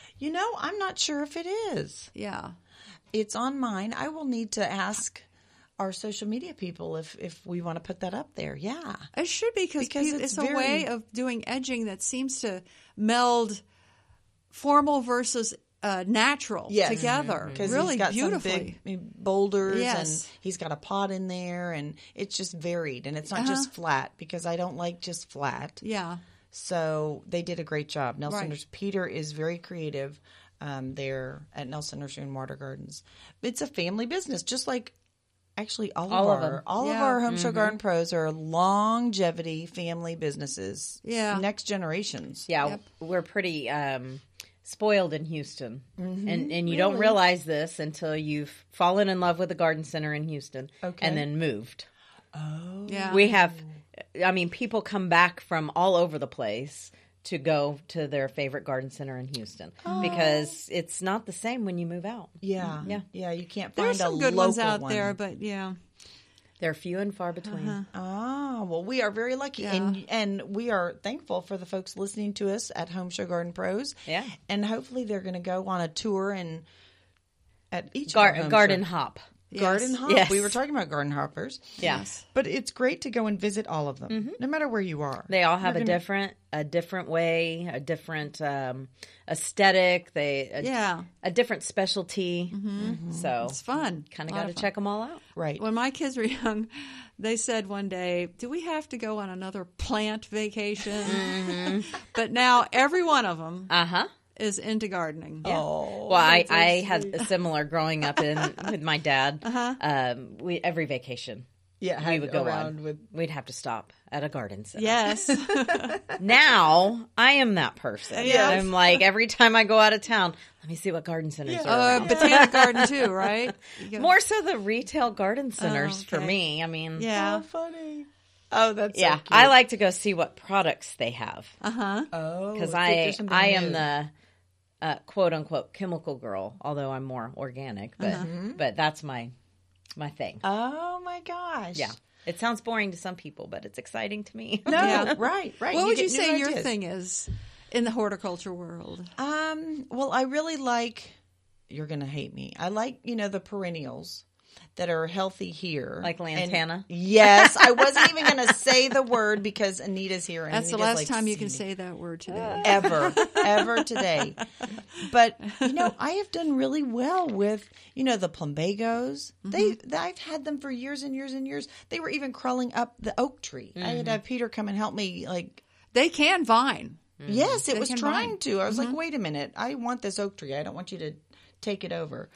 [SPEAKER 2] I'm not sure if it is.
[SPEAKER 4] Yeah.
[SPEAKER 2] It's on mine. I will need to ask our social media people if we want to put that up there. Yeah.
[SPEAKER 4] It should be because it's a way of doing edging that seems to meld formal versus natural together. Really
[SPEAKER 2] he's got
[SPEAKER 4] beautifully.
[SPEAKER 2] Some big boulders
[SPEAKER 4] Yes.
[SPEAKER 2] and he's got a pot in there and it's just varied and it's not just flat because I don't like just flat.
[SPEAKER 4] Yeah.
[SPEAKER 2] So they did a great job. Nelson
[SPEAKER 4] Right.
[SPEAKER 2] Peter is very creative there at Nelson Nursery and Water Gardens. It's a family business, just like actually all of our Home Show Garden Pros are longevity family businesses.
[SPEAKER 4] Yeah.
[SPEAKER 2] Next generations.
[SPEAKER 3] Yeah, we're pretty spoiled in Houston. And you don't realize this until you've fallen in love with a garden center in Houston and then moved.
[SPEAKER 2] Oh.
[SPEAKER 4] Yeah.
[SPEAKER 3] We have, I mean, people come back from all over the place to go to their favorite garden center in Houston because it's not the same when you move out.
[SPEAKER 2] Yeah. Yeah, you can't find
[SPEAKER 4] There's some good
[SPEAKER 2] local
[SPEAKER 4] ones out
[SPEAKER 2] one.
[SPEAKER 4] there, but yeah.
[SPEAKER 3] They're few and far between.
[SPEAKER 2] Oh, well, we are very lucky.
[SPEAKER 4] Yeah.
[SPEAKER 2] And we are thankful for the folks listening to us at Home Show Garden Pros.
[SPEAKER 3] Yeah.
[SPEAKER 2] And hopefully they're going to go on a tour and at each of our Home
[SPEAKER 3] Garden
[SPEAKER 2] Show-
[SPEAKER 3] hop.
[SPEAKER 2] Garden hop.
[SPEAKER 3] Yes.
[SPEAKER 2] We were talking about garden hoppers.
[SPEAKER 3] Yes.
[SPEAKER 2] But it's great to go and visit all of them,
[SPEAKER 3] Mm-hmm.
[SPEAKER 2] no matter where you are.
[SPEAKER 3] They all have a different way, a different aesthetic. A different specialty. So
[SPEAKER 4] It's fun.
[SPEAKER 3] kind of
[SPEAKER 4] A lot
[SPEAKER 3] got to
[SPEAKER 4] of fun.
[SPEAKER 3] check them all out.
[SPEAKER 2] Right.
[SPEAKER 4] When my kids were young, they said one day, do we have to go on another plant vacation? But now every one of them is into gardening.
[SPEAKER 2] Oh.
[SPEAKER 3] Well, I had a similar growing up with my dad. We every vacation.
[SPEAKER 2] Yeah,
[SPEAKER 3] we would go
[SPEAKER 2] around
[SPEAKER 3] on.
[SPEAKER 2] with.
[SPEAKER 3] We'd have to stop at a garden center.
[SPEAKER 4] Yes.
[SPEAKER 3] Now I am that person.
[SPEAKER 4] Yes.
[SPEAKER 3] I'm like every time I go out of town, let me see what garden centers are around.
[SPEAKER 4] Botanic garden too, right? You go-
[SPEAKER 3] More so the retail garden centers for
[SPEAKER 4] okay.
[SPEAKER 3] me. I mean,
[SPEAKER 4] Yeah.
[SPEAKER 2] Funny. Oh, that's so
[SPEAKER 3] yeah.
[SPEAKER 2] cute.
[SPEAKER 3] I like to go see what products they have
[SPEAKER 2] Oh,
[SPEAKER 3] because
[SPEAKER 2] if
[SPEAKER 3] I
[SPEAKER 2] there's something
[SPEAKER 3] am
[SPEAKER 2] new.
[SPEAKER 3] the quote unquote chemical girl, although I'm more organic. But that's my thing.
[SPEAKER 2] Oh my gosh.
[SPEAKER 3] Yeah. It sounds boring to some people, but it's exciting to me.
[SPEAKER 2] No,
[SPEAKER 4] Yeah.
[SPEAKER 2] right.
[SPEAKER 4] What
[SPEAKER 2] You
[SPEAKER 4] would
[SPEAKER 2] get
[SPEAKER 4] you say
[SPEAKER 2] new
[SPEAKER 4] your
[SPEAKER 2] ideas.
[SPEAKER 4] thing is in the horticulture world?
[SPEAKER 2] Well, I really like. You're gonna hate me. I like the perennials that are healthy here,
[SPEAKER 3] Like lantana?
[SPEAKER 2] And yes, I wasn't even gonna say the word because Anita's here. And
[SPEAKER 4] That's the
[SPEAKER 2] Anita's
[SPEAKER 4] last
[SPEAKER 2] like,
[SPEAKER 4] time you can
[SPEAKER 2] "Cindy,
[SPEAKER 4] say that word today.
[SPEAKER 2] ever today. But I have done really well with the plumbagos. I've had them for years and years and years. They were even crawling up the oak tree. I had to have Peter come and help me.
[SPEAKER 4] They can vine.
[SPEAKER 2] Yes, it
[SPEAKER 4] They
[SPEAKER 2] was
[SPEAKER 4] can
[SPEAKER 2] trying
[SPEAKER 4] vine.
[SPEAKER 2] to. I was like, wait a minute. I want this oak tree. I don't want you to take it over.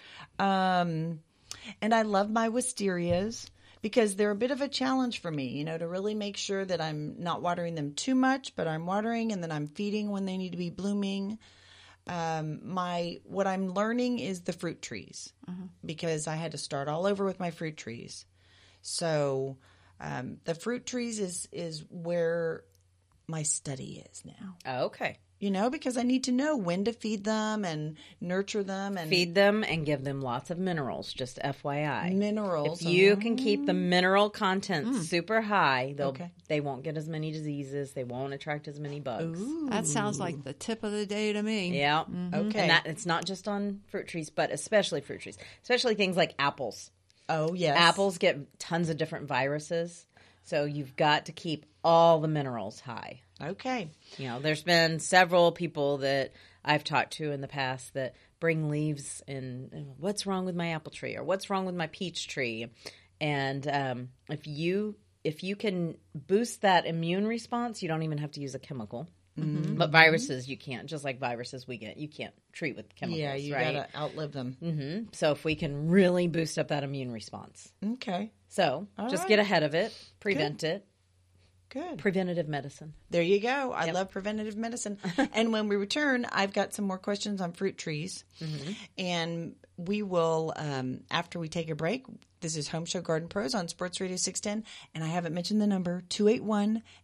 [SPEAKER 2] And I love my wisterias because they're a bit of a challenge for me, to really make sure that I'm not watering them too much, but I'm watering and then I'm feeding when they need to be blooming. What I'm learning is the fruit trees because I had to start all over with my fruit trees. So the fruit trees is where my study is now.
[SPEAKER 3] Oh, okay.
[SPEAKER 2] Because I need to know when to feed them and nurture them and
[SPEAKER 3] Feed them and give them lots of minerals, just FYI.
[SPEAKER 2] minerals.
[SPEAKER 3] If you can keep the mineral content super high,
[SPEAKER 2] Okay.
[SPEAKER 3] they won't get as many diseases. They won't attract as many bugs.
[SPEAKER 4] That sounds like the tip of the day to me.
[SPEAKER 3] Yeah.
[SPEAKER 2] Okay.
[SPEAKER 3] And it's not just on fruit trees, but especially fruit trees. Especially things like apples.
[SPEAKER 2] Oh, yes.
[SPEAKER 3] Apples get tons of different viruses. So you've got to keep all the minerals high.
[SPEAKER 2] Okay.
[SPEAKER 3] There's been several people that I've talked to in the past that bring leaves and what's wrong with my apple tree or what's wrong with my peach tree. And if you can boost that immune response, you don't even have to use a chemical. But viruses, you can't. Just like viruses we get, you can't treat with chemicals,
[SPEAKER 2] Yeah, you
[SPEAKER 3] right?
[SPEAKER 2] gotta outlive them.
[SPEAKER 3] So if we can really boost up that immune response.
[SPEAKER 2] Okay.
[SPEAKER 3] So just
[SPEAKER 2] right.
[SPEAKER 3] get ahead of it, prevent it.
[SPEAKER 2] Good.
[SPEAKER 3] Preventative medicine.
[SPEAKER 2] There you go. I love preventative medicine. And when we return, I've got some more questions on fruit trees. And we will, after we take a break, this is Home Show Garden Pros on Sports Radio 610. And I haven't mentioned the number,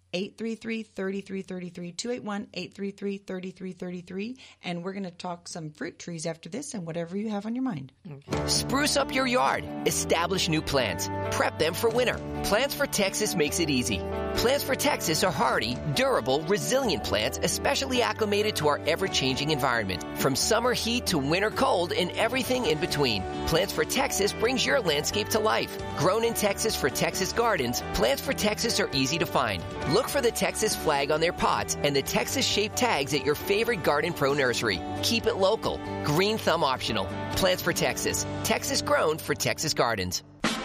[SPEAKER 2] 833-3333, 281-833-3333, and we're going to talk some fruit trees after this and whatever you have on your mind.
[SPEAKER 11] Spruce up your yard. Establish new plants. Prep them for winter. Plants for Texas makes it easy. Plants for Texas are hardy, durable, resilient plants, especially acclimated to our ever-changing environment. From summer heat to winter cold and everything in between, Plants for Texas brings your landscape to life. Grown in Texas for Texas gardens, Plants for Texas are easy to find. Look for the Texas flag on their pots and the Texas-shaped tags at your favorite Garden Pro nursery. Keep it local. Green thumb optional. Plants for Texas. Texas grown for Texas gardens.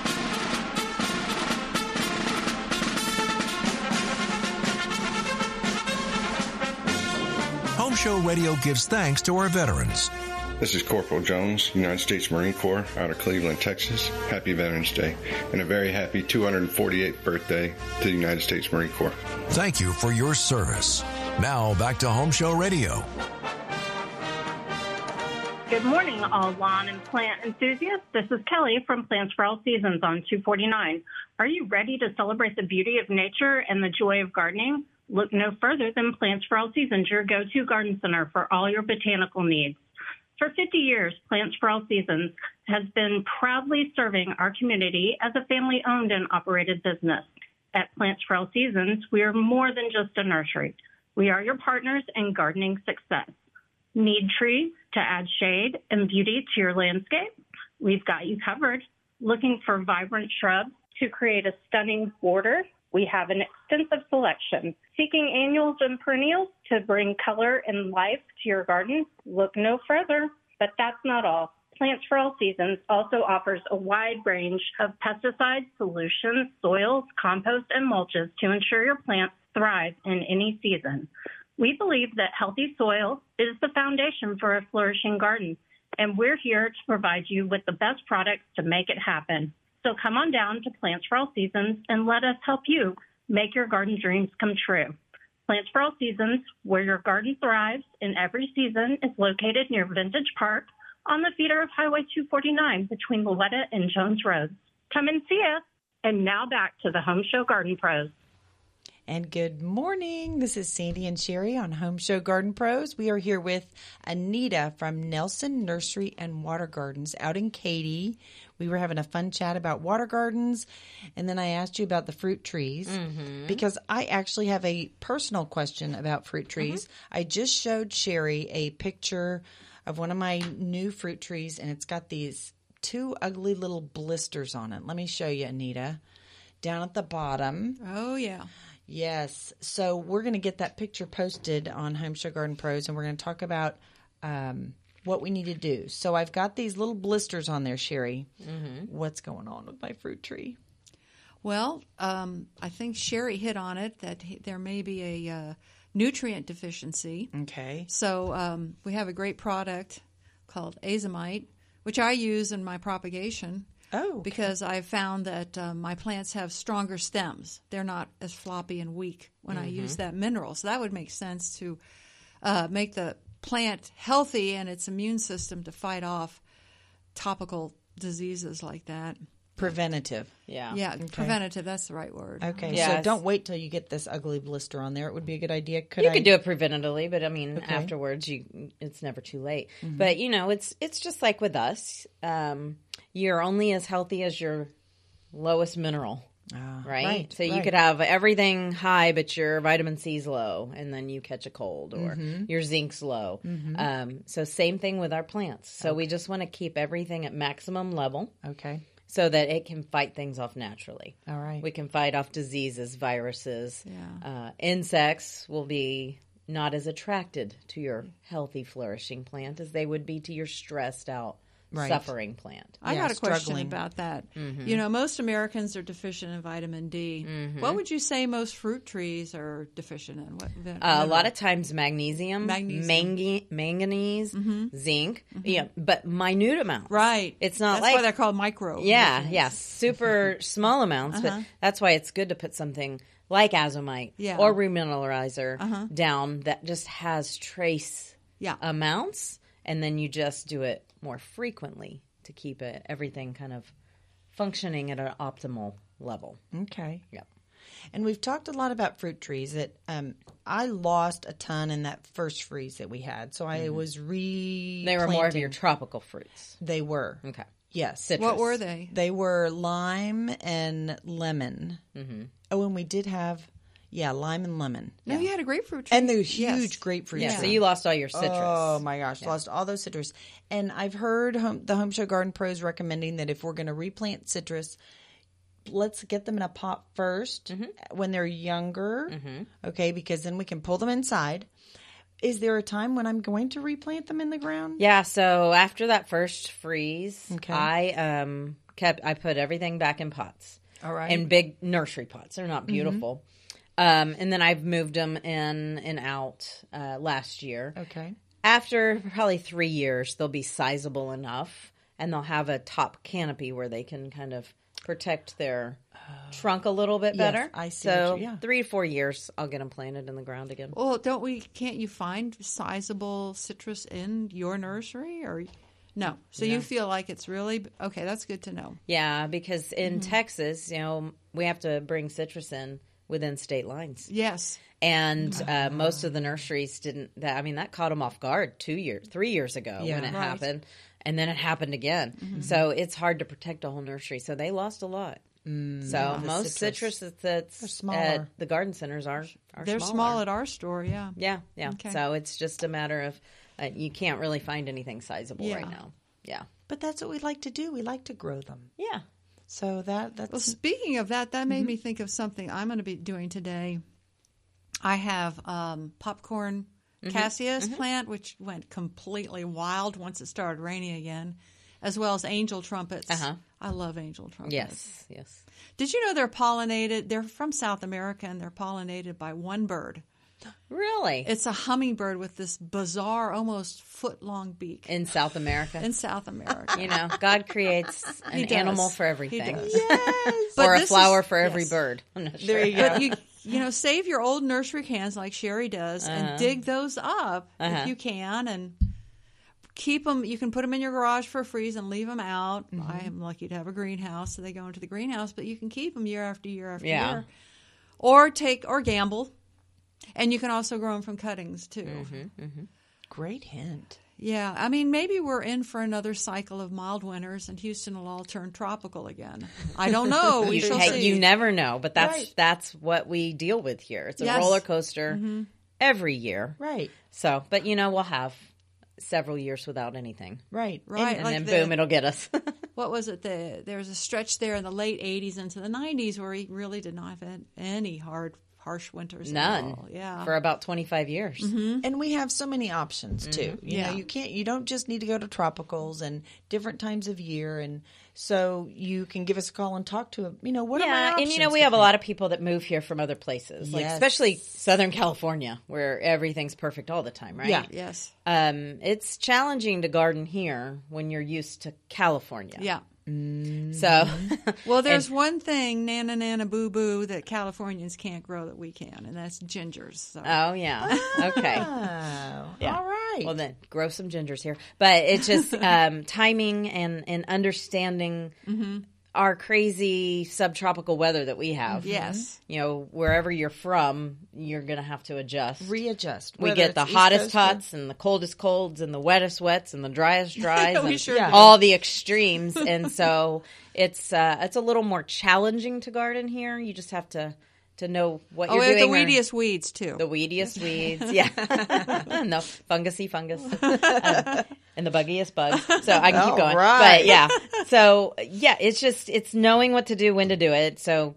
[SPEAKER 1] Home Show Radio gives thanks to our veterans.
[SPEAKER 12] This is Corporal Jones, United States Marine Corps, out of Cleveland, Texas. Happy Veterans Day, and a very happy 248th birthday to the United States Marine Corps.
[SPEAKER 1] Thank you for your service. Now, back to Home Show Radio.
[SPEAKER 13] Good morning, all lawn and plant enthusiasts. This is Kelly from Plants for All Seasons on 249. Are you ready to celebrate the beauty of nature and the joy of gardening? Look no further than Plants for All Seasons, your go-to garden center for all your botanical needs. For 50 years, Plants for All Seasons has been proudly serving our community as a family-owned and operated business. At Plants for All Seasons, we are more than just a nursery. We are your partners in gardening success. Need trees to add shade and beauty to your landscape? We've got you covered. Looking for vibrant shrubs to create a stunning border? We have an extensive selection. Seeking annuals and perennials to bring color and life to your garden? Look no further. But that's not all. Plants for All Seasons also offers a wide range of pesticide solutions, soils, compost, and mulches to ensure your plants thrive in any season. We believe that healthy soil is the foundation for a flourishing garden, and we're here to provide you with the best products to make it happen. So come on down to Plants for All Seasons and let us help you make your garden dreams come true. Plants for All Seasons, where your garden thrives in every season, is located near Vintage Park on the feeder of Highway 249 between Loretta and Jones Roads. Come and see us. And now back to the Home Show Garden Pros.
[SPEAKER 2] And good morning. This is Sandy and Sherry on Home Show Garden Pros. We are here with Anita from Nelson Nursery and Water Gardens out in Katy. We were having a fun chat about water gardens, and then I asked you about the fruit trees because I actually have a personal question about fruit trees. I just showed Sherry a picture of one of my new fruit trees, and it's got these two ugly little blisters on it. Let me show you, Anita. Down at the bottom.
[SPEAKER 4] Oh, yeah.
[SPEAKER 2] Yes. So we're going to get that picture posted on Home Show Garden Pros, and we're going to talk about what we need to do. So I've got these little blisters on there, Sherry. What's going on with my fruit tree?
[SPEAKER 4] Well, I think Sherry hit on it, that there may be a nutrient deficiency.
[SPEAKER 2] Okay.
[SPEAKER 4] So we have a great product called Azomite, which I use in my propagation.
[SPEAKER 2] Oh, okay.
[SPEAKER 4] Because I've found that my plants have stronger stems. They're not as floppy and weak when I use that mineral. So that would make sense to make the plant healthy and its immune system to fight off topical diseases like that.
[SPEAKER 2] Preventative.
[SPEAKER 4] Yeah, okay. Preventative. That's the right word.
[SPEAKER 2] Okay,
[SPEAKER 3] Yes.
[SPEAKER 2] so don't wait till you get this ugly blister on there. It would be a good idea.
[SPEAKER 3] You could do it preventatively, but I mean, afterwards, it's never too late. But you know, it's just like with us. You're only as healthy as your lowest mineral, right? So you could have everything high, but your vitamin C's low, and then you catch a cold, or your zinc's low. So same thing with our plants. So we just want to keep everything at maximum level.
[SPEAKER 2] Okay.
[SPEAKER 3] So that it can fight things off naturally.
[SPEAKER 2] All right.
[SPEAKER 3] We can fight off diseases, viruses. Yeah. Insects will be not as attracted to your healthy, flourishing plant as they would be to your stressed out, suffering plant.
[SPEAKER 4] I got a question about that. You know, most Americans are deficient in vitamin D. What would you say most fruit trees are deficient in?
[SPEAKER 3] A lot of times magnesium. Manganese, zinc, but minute amounts.
[SPEAKER 4] Right.
[SPEAKER 3] It's not
[SPEAKER 4] that's why they're called micro.
[SPEAKER 3] Yeah, super small amounts, but that's why it's good to put something like Azomite or remineralizer down that just has trace amounts, and then you just do it more frequently to keep everything kind of functioning at an optimal level.
[SPEAKER 2] Okay.
[SPEAKER 3] Yep.
[SPEAKER 2] And we've talked a lot about fruit trees that I lost a ton in that first freeze that we had. So I was replanting.
[SPEAKER 3] They were more of your tropical fruits.
[SPEAKER 2] They were.
[SPEAKER 3] Okay.
[SPEAKER 2] Yes.
[SPEAKER 3] Citrus.
[SPEAKER 4] What were they?
[SPEAKER 2] They were lime and lemon. Mm-hmm. Oh, and we did have, lime and lemon.
[SPEAKER 4] No, you had a grapefruit tree.
[SPEAKER 2] And the huge grapefruit tree.
[SPEAKER 3] Yeah, so you lost all your citrus.
[SPEAKER 2] Oh, my gosh. Lost all those citrus. And I've heard the Home Show Garden Pros recommending that if we're going to replant citrus, let's get them in a pot first when they're younger, okay, because then we can pull them inside. Is there a time when I'm going to replant them in the ground?
[SPEAKER 3] Yeah, so after that first freeze,
[SPEAKER 2] Okay.
[SPEAKER 3] I put everything back in pots.
[SPEAKER 2] All right.
[SPEAKER 3] In big nursery pots. They're not beautiful. And then I've moved them in and out last year.
[SPEAKER 2] Okay.
[SPEAKER 3] After probably 3 years, they'll be sizable enough, and they'll have a top canopy where they can kind of protect their trunk a little bit better.
[SPEAKER 2] Yes, I see.
[SPEAKER 3] So 3 to 4 years, I'll get them planted in the ground again.
[SPEAKER 4] Well, can't you find sizable citrus in your nursery? Or no? So you feel like it's really, okay, that's good to know.
[SPEAKER 3] Yeah, because in Texas, we have to bring citrus in within state lines.
[SPEAKER 4] Yes.
[SPEAKER 3] And most of the nurseries didn't. That caught them off guard 3 years ago when it happened, and then it happened again. So it's hard to protect a whole nursery. So they lost a lot. So most citrus that's at the garden centers are
[SPEAKER 4] They're
[SPEAKER 3] smaller.
[SPEAKER 4] small at our store. Yeah.
[SPEAKER 3] Yeah.
[SPEAKER 4] Okay.
[SPEAKER 3] So it's just a matter of you can't really find anything sizable right now. Yeah.
[SPEAKER 2] But that's what we like to do. We like to grow them.
[SPEAKER 3] Yeah.
[SPEAKER 2] So that's...
[SPEAKER 4] Well, speaking of that made me think of something I'm going to be doing today. I have popcorn cassius plant, which went completely wild once it started raining again, as well as angel trumpets. I love angel trumpets.
[SPEAKER 3] Yes.
[SPEAKER 4] Did you know they're pollinated? They're from South America, and they're pollinated by one bird.
[SPEAKER 3] Really?
[SPEAKER 4] It's a hummingbird with this bizarre, almost foot-long beak.
[SPEAKER 3] In South America?
[SPEAKER 4] In South America.
[SPEAKER 3] God creates an animal for everything.
[SPEAKER 2] Yes.
[SPEAKER 3] Or a flower for every bird. I'm not sure.
[SPEAKER 2] There you go.
[SPEAKER 4] But save your old nursery cans like Sherry does and dig those up if you can and keep them. You can put them in your garage for a freeze and leave them out. I am lucky to have a greenhouse, so they go into the greenhouse, but you can keep them year after year after year. Or gamble. And you can also grow them from cuttings, too.
[SPEAKER 2] Great hint.
[SPEAKER 4] Yeah. Maybe we're in for another cycle of mild winters, and Houston will all turn tropical again. I don't know. We shall see.
[SPEAKER 3] You never know, but that's what we deal with here. It's a roller coaster every year.
[SPEAKER 2] Right.
[SPEAKER 3] So, but, we'll have several years without anything.
[SPEAKER 2] Right.
[SPEAKER 3] And then, boom, it'll get us.
[SPEAKER 4] What was it? There was a stretch there in the late 80s into the 90s where we really did not have any harsh winters.
[SPEAKER 3] None.
[SPEAKER 4] At all. Yeah.
[SPEAKER 3] For about 25 years.
[SPEAKER 2] And we have so many options too. You don't just need to go to tropicals and different times of year, and so you can give us a call and talk to what are my options?
[SPEAKER 3] And we have a lot of people that move here from other places, like especially Southern California, where everything's perfect all the time, right?
[SPEAKER 2] Yeah.
[SPEAKER 4] Yes.
[SPEAKER 3] It's challenging to garden here when you're used to California.
[SPEAKER 4] Yeah.
[SPEAKER 3] So,
[SPEAKER 4] well, there's one thing, nana boo boo, that Californians can't grow that we can, and that's gingers. So.
[SPEAKER 3] Oh yeah, okay,
[SPEAKER 2] yeah. All right.
[SPEAKER 3] Well, then grow some gingers here, but it's just timing and understanding our crazy subtropical weather that we have.
[SPEAKER 4] Yes,
[SPEAKER 3] wherever you're from, you're going to have to
[SPEAKER 2] readjust.
[SPEAKER 3] We get the hottest hots and the coldest colds and the wettest wets and the driest dries and
[SPEAKER 4] do.
[SPEAKER 3] all the extremes. And so it's a little more challenging to garden here. You just have to know what you're doing.
[SPEAKER 4] The weediest weeds, too.
[SPEAKER 3] The weediest weeds, yeah. No, fungusy fungus. And the buggiest bugs. So I can keep going.
[SPEAKER 2] Right.
[SPEAKER 3] But yeah. So yeah, it's knowing what to do, when to do it. So,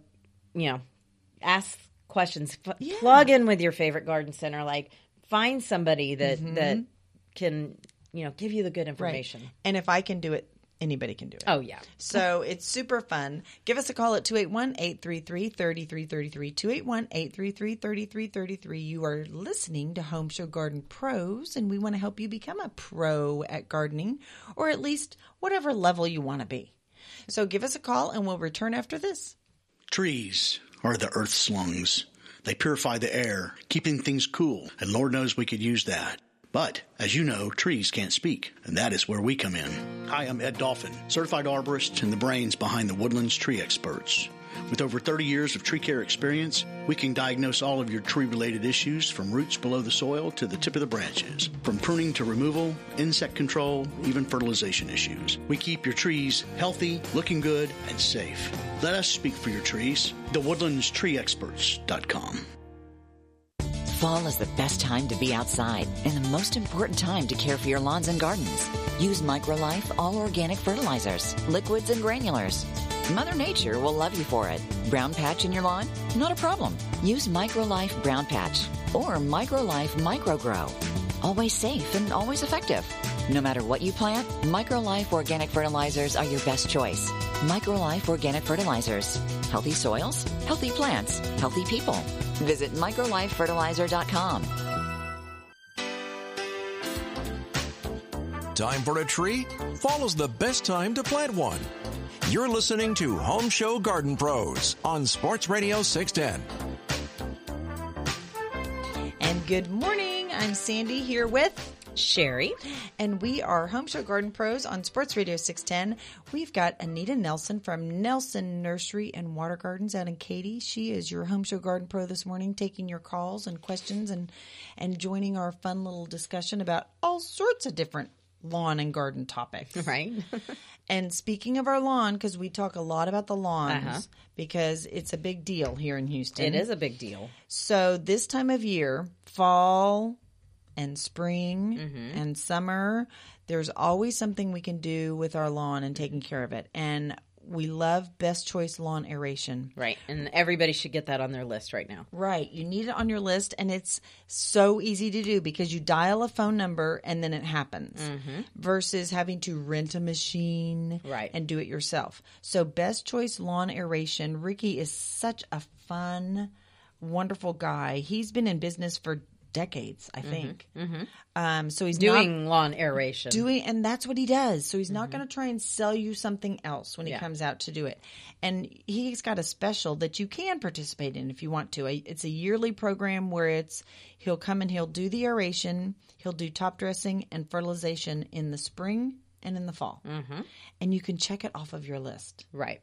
[SPEAKER 3] ask questions. Plug in with your favorite garden center. Like, find somebody that can, give you the good information.
[SPEAKER 2] Right. And if I can do it, anybody can do it.
[SPEAKER 3] Oh, yeah.
[SPEAKER 2] So it's super fun. Give us a call at 281-833-3333, 281-833-3333. You are listening to Home Show Garden Pros, and we want to help you become a pro at gardening, or at least whatever level you want to be. So give us a call, and we'll return after this.
[SPEAKER 14] Trees are the earth's lungs. They purify the air, keeping things cool, and Lord knows we could use that. But, as you know, trees can't speak, and that is where we come in. Hi, I'm Ed Dolphin, certified arborist and the brains behind the Woodlands Tree Experts. With over 30 years of tree care experience, we can diagnose all of your tree-related issues from roots below the soil to the tip of the branches. From pruning to removal, insect control, even fertilization issues. We keep your trees healthy, looking good, and safe. Let us speak for your trees. TheWoodlandsTreeExperts.com.
[SPEAKER 15] Fall is the best time to be outside and the most important time to care for your lawns and gardens. Use MicroLife all-organic fertilizers, liquids and granulars. Mother Nature will love you for it. Brown patch in your lawn? Not a problem. Use MicroLife Brown Patch or MicroLife MicroGrow. Always safe and always effective. No matter what you plant, MicroLife organic fertilizers are your best choice. MicroLife organic fertilizers. Healthy soils, healthy plants, healthy people. Visit microlifefertilizer.com.
[SPEAKER 1] Time for a tree? Fall is the best time to plant one. You're listening to Home Show Garden Pros on Sports Radio 610.
[SPEAKER 2] And good morning. I'm Sandy here with
[SPEAKER 3] Sherry.
[SPEAKER 2] And we are Home Show Garden Pros on Sports Radio 610. We've got Anita Nelson from Nelson Nursery and Water Gardens out in Katy. She is your Home Show Garden Pro this morning, taking your calls and questions and joining our fun little discussion about all sorts of different lawn and garden topics.
[SPEAKER 3] Right.
[SPEAKER 2] And speaking of our lawn, because we talk a lot about the lawns, because it's a big deal here in Houston.
[SPEAKER 3] It is a big deal.
[SPEAKER 2] So this time of year, fall and spring and summer, there's always something we can do with our lawn and taking care of it. And we love Best Choice Lawn Aeration.
[SPEAKER 3] Right. And everybody should get that on their list right now.
[SPEAKER 2] Right. You need it on your list, and it's so easy to do because you dial a phone number and then it happens versus having to rent a machine and do it yourself. So Best Choice Lawn Aeration, Ricky is such a fun, wonderful guy. He's been in business for decades, I think. So he's
[SPEAKER 3] doing lawn aeration.
[SPEAKER 2] And that's what he does. So he's not going to try and sell you something else when he comes out to do it. And he's got a special that you can participate in if you want to. It's a yearly program where he'll come and he'll do the aeration, he'll do top dressing and fertilization in the spring and in the fall. And you can check it off of your list.
[SPEAKER 3] Right.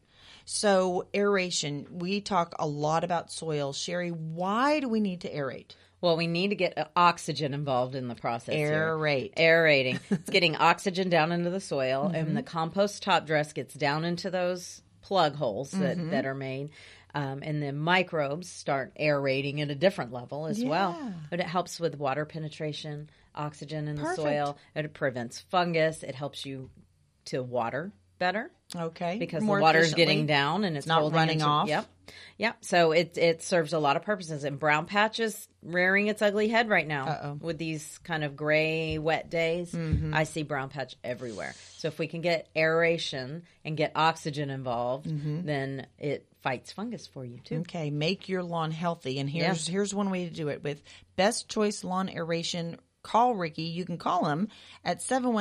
[SPEAKER 2] So aeration, we talk a lot about soil. Sherry, why do we need to aerate?
[SPEAKER 3] Well, we need to get oxygen involved in the process.
[SPEAKER 2] Aerating.
[SPEAKER 3] It's getting oxygen down into the soil, and the compost top dress gets down into those plug holes that are made. And the microbes start aerating at a different level as well. But it helps with water penetration, oxygen in the soil. It prevents fungus. It helps you to water better.
[SPEAKER 2] Okay.
[SPEAKER 3] Because the water is getting down and it's
[SPEAKER 2] not running off.
[SPEAKER 3] Yep. So it serves a lot of purposes. And brown patch is rearing its ugly head right now with these kind of gray, wet days. I see brown patch everywhere. So if we can get aeration and get oxygen involved, then it fights fungus for you too.
[SPEAKER 2] Okay. Make your lawn healthy. And here's one way to do it with Best Choice Lawn Aeration. Call Ricky. You can call him at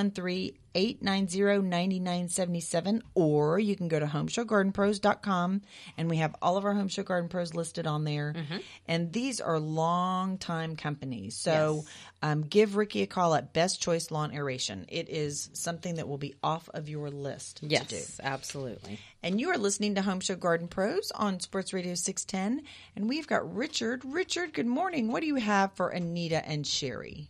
[SPEAKER 2] 713-890-9977, or you can go to homeshowgardenpros.com, and we have all of our Home Show Garden Pros listed on there. And these are long-time companies. So give Ricky a call at Best Choice Lawn Aeration. It is something that will be off of your list to do.
[SPEAKER 3] Yes, absolutely.
[SPEAKER 2] And you are listening to Home Show Garden Pros on Sports Radio 610, and we've got Richard. Richard, good morning. What do you have for Anita and Sherry?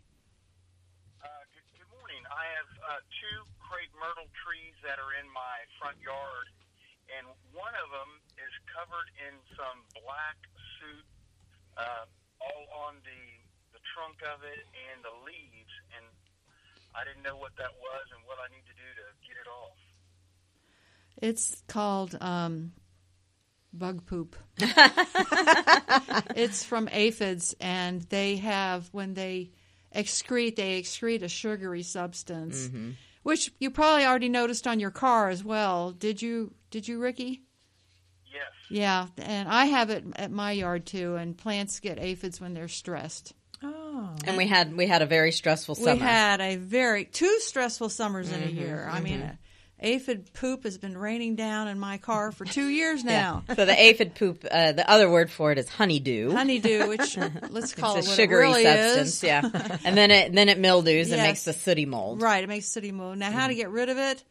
[SPEAKER 16] Myrtle trees that are in my front yard, and one of them is covered in some black soot all on the trunk of it and the leaves, and I didn't know what that was and what I need to do to get it off.
[SPEAKER 4] It's called bug poop. It's from aphids, and they have, when they excrete a sugary substance. Which you probably already noticed on your car as well. Did you, Ricky?
[SPEAKER 16] Yes.
[SPEAKER 4] Yeah, and I have it at my yard too, and plants get aphids when they're stressed.
[SPEAKER 2] Oh.
[SPEAKER 3] And we had a very stressful summer.
[SPEAKER 4] We had two stressful summers in a year. I mean, aphid poop has been raining down in my car for 2 years now.
[SPEAKER 3] So the aphid poop, the other word for it is honeydew.
[SPEAKER 4] Honeydew, which let's call it what
[SPEAKER 3] sugary
[SPEAKER 4] it really
[SPEAKER 3] substance.
[SPEAKER 4] is.
[SPEAKER 3] Yeah, and then it mildews and makes the sooty mold.
[SPEAKER 4] Right, it makes sooty mold. Now, how to get rid of it?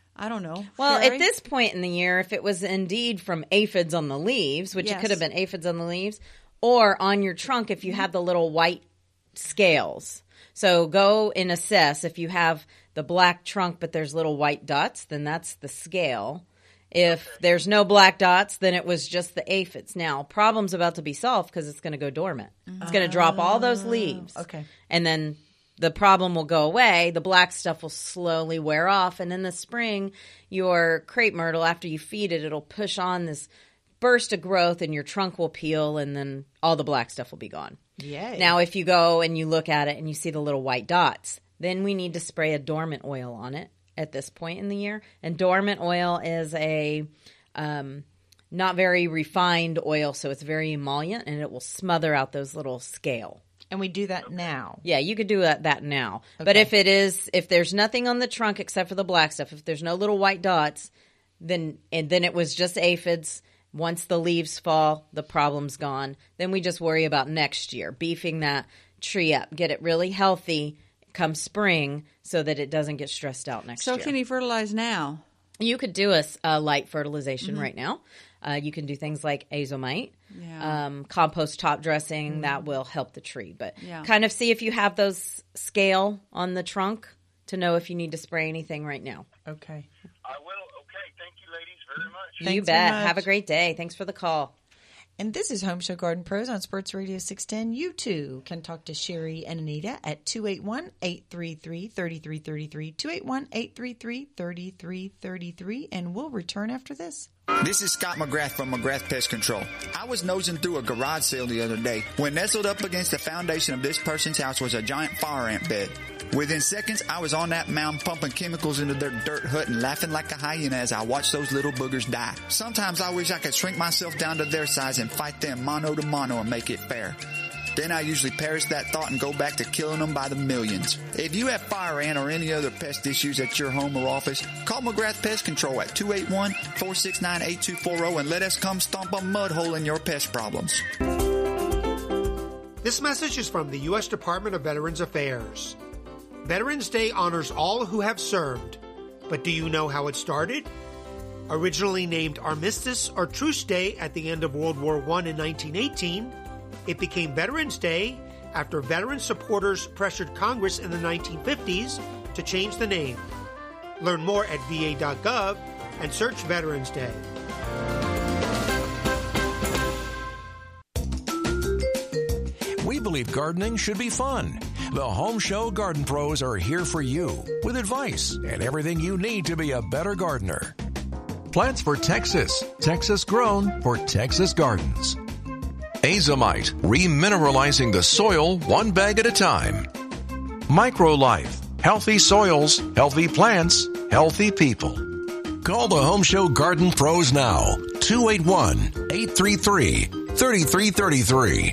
[SPEAKER 4] I don't know.
[SPEAKER 3] Well,
[SPEAKER 4] Sherry?
[SPEAKER 3] at this point in the year, if it was indeed from aphids on the leaves, which it could have been aphids on the leaves, or on your trunk if you have the little white scales. So go and assess. If you have the black trunk but there's little white dots, then that's the scale. If there's no black dots, then it was just the aphids. Now, problem's about to be solved because it's going to go dormant. It's going to drop all those leaves.
[SPEAKER 2] Okay.
[SPEAKER 3] And then the problem will go away. The black stuff will slowly wear off. And in the spring, your crepe myrtle, after you feed it, it'll push on this burst of growth and your trunk will peel and then all the black stuff will be gone.
[SPEAKER 2] Yay.
[SPEAKER 3] Now, if you go and you look at it and you see the little white dots, then we need to spray a dormant oil on it at this point in the year. And dormant oil is a not very refined oil, so it's very emollient and it will smother out those little scale.
[SPEAKER 2] And we do that now.
[SPEAKER 3] Yeah, you could do that now.
[SPEAKER 2] Okay.
[SPEAKER 3] But if there's nothing on the trunk except for the black stuff, if there's no little white dots, then it was just aphids. Once the leaves fall, the problem's gone. Then we just worry about next year, beefing that tree up, get it really healthy come spring so that it doesn't get stressed out next year.
[SPEAKER 4] So can you fertilize now?
[SPEAKER 3] You could do a light fertilization right now. You can do things like azomite, compost top dressing. That will help the tree. But kind of see if you have those scale on the trunk to know if you need to spray anything right now.
[SPEAKER 2] Okay.
[SPEAKER 16] I will. Okay. Thank you, ladies, very much.
[SPEAKER 3] You bet. Have a great day. Thanks for the call.
[SPEAKER 2] And this is Home Show Garden Pros on Sports Radio 610. You too can talk to Sherry and Anita at 281-833-3333, 281-833-3333, and we'll return after this.
[SPEAKER 17] This is Scott McGrath from McGrath Pest Control. I was nosing through a garage sale the other day when nestled up against the foundation of this person's house was a giant fire ant bed. Within seconds, I was on that mound pumping chemicals into their dirt hut and laughing like a hyena as I watched those little boogers die. Sometimes I wish I could shrink myself down to their size and fight them mano to mano and make it fair. Then I usually perish that thought and go back to killing them by the millions. If you have fire ant or any other pest issues at your home or office, call McGrath Pest Control at 281-469-8240 and let us come stomp a mud hole in your pest problems.
[SPEAKER 18] This message is from the U.S. Department of Veterans Affairs. Veterans Day honors all who have served, but do you know how it started? Originally named Armistice or Truce Day at the end of World War I in 1918, it became Veterans Day after veteran supporters pressured Congress in the 1950s to change the name. Learn more at va.gov and search Veterans Day.
[SPEAKER 1] We believe gardening should be fun. The Home Show Garden Pros are here for you with advice and everything you need to be a better gardener. Plants for Texas. Texas grown for Texas gardens. Azomite, remineralizing the soil one bag at a time. MicroLife, healthy soils, healthy plants, healthy people. Call the Home Show Garden Pros now. 281-833-3333.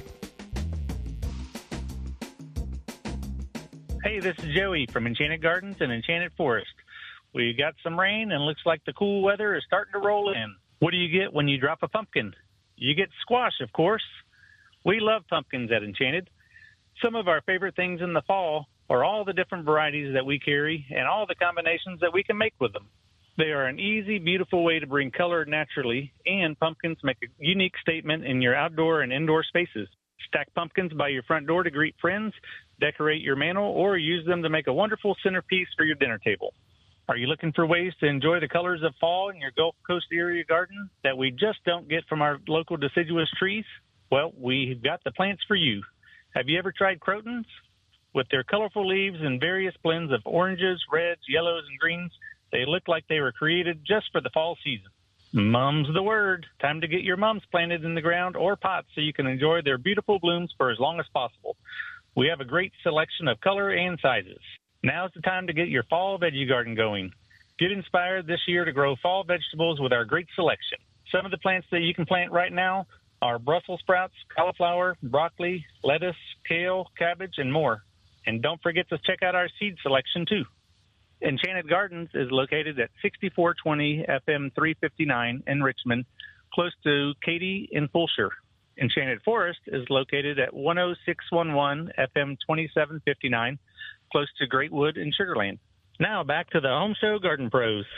[SPEAKER 19] Hey, this is Joey from Enchanted Gardens and Enchanted Forest. We got some rain and looks like the cool weather is starting to roll in. What do you get when you drop a pumpkin? You get squash, of course. We love pumpkins at Enchanted. Some of our favorite things in the fall are all the different varieties that we carry and all the combinations that we can make with them. They are an easy, beautiful way to bring color naturally, and pumpkins make a unique statement in your outdoor and indoor spaces. Stack pumpkins by your front door to greet friends, decorate your mantel, or use them to make a wonderful centerpiece for your dinner table. Are you looking for ways to enjoy the colors of fall in your Gulf Coast area garden that we just don't get from our local deciduous trees? Well, we've got the plants for you. Have you ever tried crotons? With their colorful leaves and various blends of oranges, reds, yellows, and greens, they look like they were created just for the fall season. Mum's the word. Time to get your mums planted in the ground or pots so you can enjoy their beautiful blooms for as long as possible. We have a great selection of color and sizes. Now's the time to get your fall veggie garden going. Get inspired this year to grow fall vegetables with our great selection. Some of the plants that you can plant right now are Brussels sprouts, cauliflower, broccoli, lettuce, kale, cabbage, and more. And don't forget to check out our seed selection, too. Enchanted Gardens is located at 6420 FM 359 in Richmond, close to Katy in Fulshire. Enchanted Forest is located at 10611 FM 2759, close to Greatwood in Sugar Land. Now back to the Home Show Garden Pros.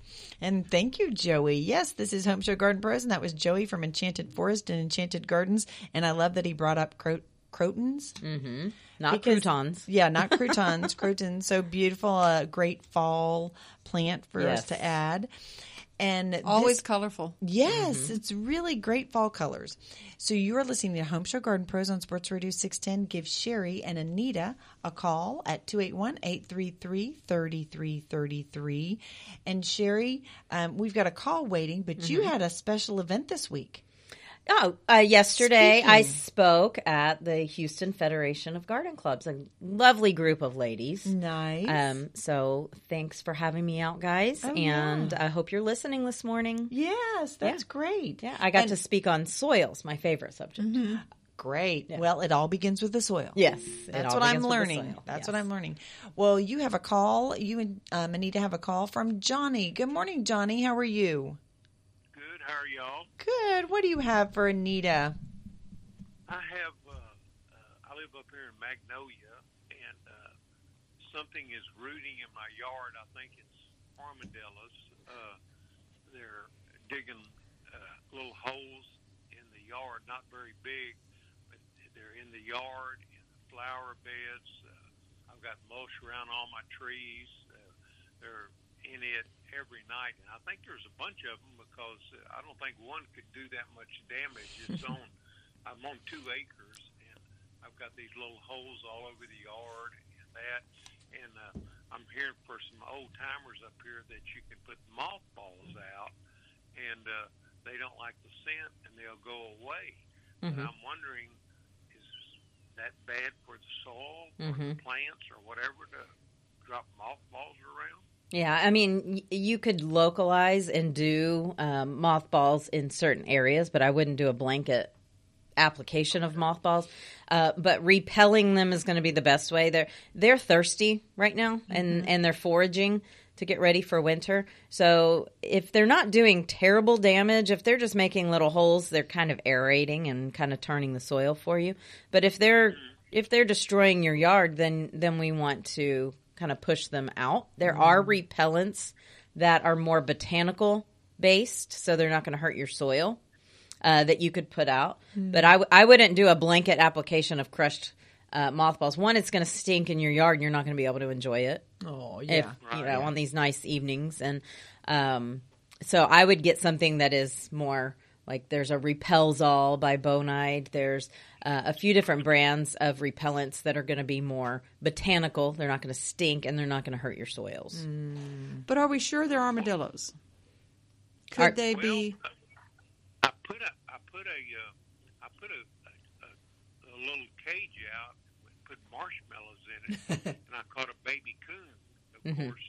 [SPEAKER 2] And thank you, Joey. Yes, this is Home Show Garden Pros, and that was Joey from Enchanted Forest and Enchanted Gardens. And I love that he brought up crotons.
[SPEAKER 3] Mm-hmm. Not croutons.
[SPEAKER 2] Yeah, not croutons. Crotons. So beautiful. A great fall plant for us to add. And
[SPEAKER 4] always colorful.
[SPEAKER 2] Yes, it's really great fall colors. So you are listening to Home Show Garden Pros on Sports Radio 610. Give Sherry and Anita a call at 281-833-3333. And Sherry, we've got a call waiting, but you had a special event this week.
[SPEAKER 3] Oh, yesterday I spoke at the Houston Federation of Garden Clubs, a lovely group of ladies.
[SPEAKER 2] Nice.
[SPEAKER 3] So thanks for having me out, guys. And I hope you're listening this morning.
[SPEAKER 2] Yes, that's great.
[SPEAKER 3] Yeah, I got to speak on soils, my favorite subject.
[SPEAKER 2] Mm-hmm. Great. Yeah. Well, it all begins with the soil.
[SPEAKER 3] Yes.
[SPEAKER 2] That's what I'm learning. That's what I'm learning. Well, you have a call. You and Anita have a call from Johnny. Good morning, Johnny. How are you?
[SPEAKER 20] How are y'all?
[SPEAKER 2] Good. What do you have for Anita?
[SPEAKER 20] I have, I live up here in Magnolia, and something is rooting in my yard. I think it's armadillos. They're digging little holes in the yard, not very big, but they're in the yard, in the flower beds. I've got mulch around all my trees. They're in it every night, and I think there's a bunch of them because I don't think one could do that much damage. I'm on 2 acres, and I've got these little holes all over the yard and that, and I'm hearing for some old timers up here that you can put mothballs out, and they don't like the scent, and they'll go away. Mm-hmm. And I'm wondering, is that bad for the soil or the plants or whatever to drop mothballs around?
[SPEAKER 3] Yeah, I mean, you could localize and do mothballs in certain areas, but I wouldn't do a blanket application of mothballs. But repelling them is going to be the best way. They're thirsty right now, and they're foraging to get ready for winter. So if they're not doing terrible damage, if they're just making little holes, they're kind of aerating and kind of turning the soil for you. But if they're destroying your yard, then we want to kind of push them out. There are repellents that are more botanical based, so they're not going to hurt your soil that you could put out. But I wouldn't do a blanket application of crushed mothballs. One, it's going to stink in your yard, and you're not going to be able to enjoy it.
[SPEAKER 2] Oh, yeah.
[SPEAKER 3] On these nice evenings. And so I would get something that is more like there's a Repelzol by Bonide. There's a few different brands of repellents that are going to be more botanical. They're not going to stink, and they're not going to hurt your soils.
[SPEAKER 4] But are we sure they're armadillos? Could they be?
[SPEAKER 20] I put a little cage out, put marshmallows in it, and I caught a baby coon. Of course,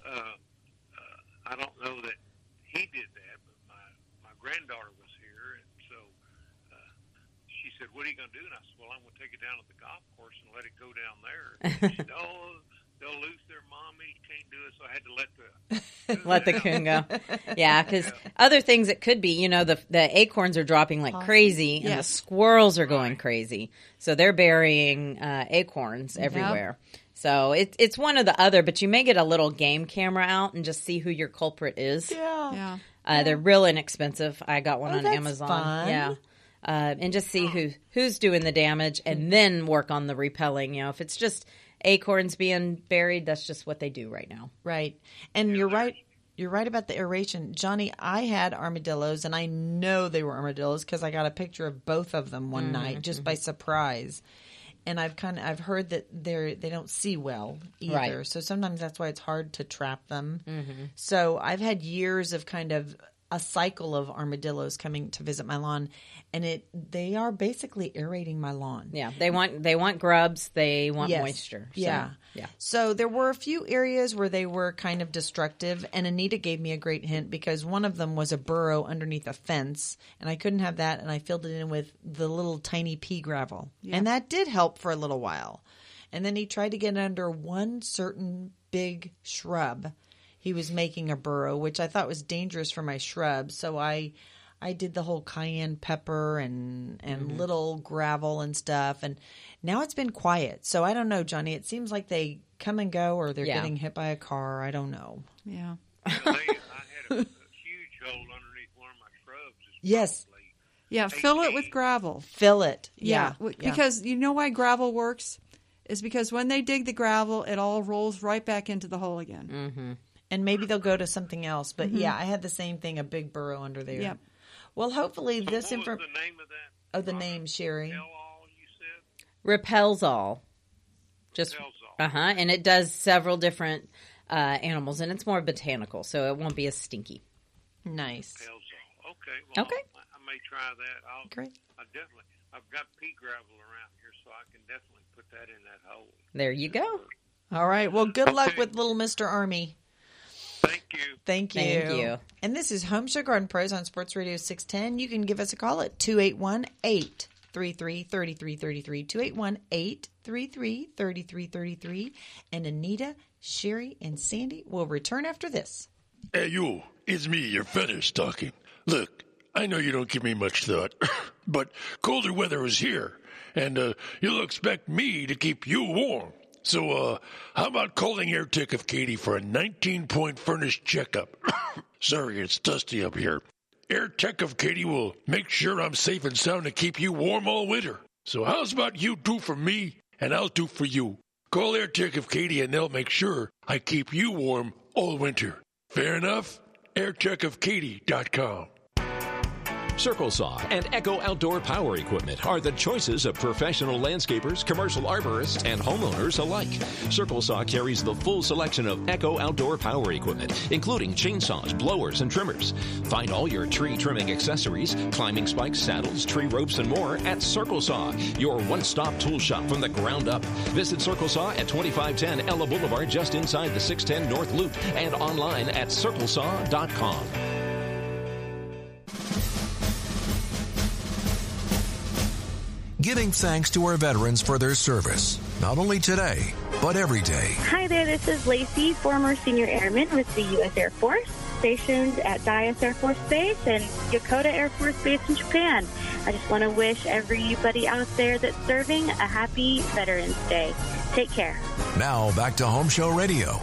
[SPEAKER 20] I don't know that he did that, but my granddaughter was here, and so she said, "What are you going to do?" And I said, "Well, I'm going to take it down to the golf course and let it go down there." And she said, "Oh, they'll lose their mommy. Can't do it." So I had to let the
[SPEAKER 3] coon go. Yeah, because other things it could be, the acorns are dropping like crazy, and the squirrels are going crazy. So they're burying acorns everywhere. So it's one or the other, but you may get a little game camera out and just see who your culprit is.
[SPEAKER 2] Yeah.
[SPEAKER 3] They're real inexpensive. I got one on
[SPEAKER 2] that's
[SPEAKER 3] Amazon.
[SPEAKER 2] Fun.
[SPEAKER 3] Yeah. And just see who's doing the damage, and then work on the repelling. If it's just acorns being buried, that's just what they do right now.
[SPEAKER 2] Right. And you're right. You're right about the aeration. Johnny, I had armadillos, and I know they were armadillos because I got a picture of both of them one night just by surprise. And I've heard that they don't see well either. Right. So sometimes that's why it's hard to trap them. So I've had years of kind of a cycle of armadillos coming to visit my lawn, and they are basically aerating my lawn.
[SPEAKER 3] Yeah, they want grubs, they want moisture. So,
[SPEAKER 2] yeah. So there were a few areas where they were kind of destructive, and Anita gave me a great hint because one of them was a burrow underneath a fence, and I couldn't have that, and I filled it in with the little tiny pea gravel, and that did help for a little while. And then he tried to get under one certain big shrub. He was making a burrow, which I thought was dangerous for my shrubs. So I did the whole cayenne pepper and little gravel and stuff. And now it's been quiet. So I don't know, Johnny. It seems like they come and go, or they're getting hit by a car. I don't know.
[SPEAKER 4] Yeah.
[SPEAKER 20] I a huge hole underneath one of my shrubs.
[SPEAKER 2] Yes.
[SPEAKER 4] Yeah, fill it with gravel.
[SPEAKER 2] Fill it.
[SPEAKER 4] Yeah. Because you know why gravel works? Is because when they dig the gravel, it all rolls right back into the hole again.
[SPEAKER 2] Mm-hmm. And maybe they'll go to something else. But
[SPEAKER 4] Mhm.
[SPEAKER 2] yeah, I had the same thing, a big burrow under there.
[SPEAKER 4] Yep.
[SPEAKER 2] Well, hopefully
[SPEAKER 20] So
[SPEAKER 2] this
[SPEAKER 20] what was the name of that?
[SPEAKER 2] Oh, the name, Sherry.
[SPEAKER 3] Repelsol. Just and it does several different animals, and it's more botanical, so it won't be as stinky.
[SPEAKER 2] Nice.
[SPEAKER 20] Okay. Well,
[SPEAKER 3] Okay.
[SPEAKER 20] I may try that.
[SPEAKER 2] Great.
[SPEAKER 20] I've got pea gravel around here, so I can definitely put that in that hole.
[SPEAKER 3] There you go.
[SPEAKER 2] All right. Well, good luck with little Mr. Army.
[SPEAKER 20] Thank you.
[SPEAKER 2] Thank you.
[SPEAKER 3] Thank you.
[SPEAKER 2] And this is Home Show Garden Pros on Sports Radio 610. You can give us a call at 281-833-3333, 281-833-3333. And Anita, Sherry, and Sandy will return after this.
[SPEAKER 21] Hey, you. It's me, your feathers talking. Look, I know you don't give me much thought, but colder weather is here, and you'll expect me to keep you warm. So, how about calling AirTech of Katy for a 19-point furnace checkup? Sorry, it's dusty up here. AirTech of Katy will make sure I'm safe and sound to keep you warm all winter. So how's about you do for me, and I'll do for you? Call AirTech of Katy, and they'll make sure I keep you warm all winter. Fair enough? AirTechofKaty.com.
[SPEAKER 1] Circle Saw and Echo Outdoor Power Equipment are the choices of professional landscapers, commercial arborists, and homeowners alike. Circle Saw carries the full selection of Echo Outdoor Power Equipment, including chainsaws, blowers, and trimmers. Find all your tree trimming accessories, climbing spikes, saddles, tree ropes, and more at Circle Saw, your one-stop tool shop from the ground up. Visit Circle Saw at 2510 Ella Boulevard, just inside the 610 North Loop, and online at circlesaw.com. Giving thanks to our veterans for their service, not only today, but every day.
[SPEAKER 22] Hi there, this is Lacey, former senior airman with the U.S. Air Force, stationed at Dias Air Force Base and Yokota Air Force Base in Japan. I just want to wish everybody out there that's serving a happy Veterans Day. Take care.
[SPEAKER 1] Now back to Home Show Radio.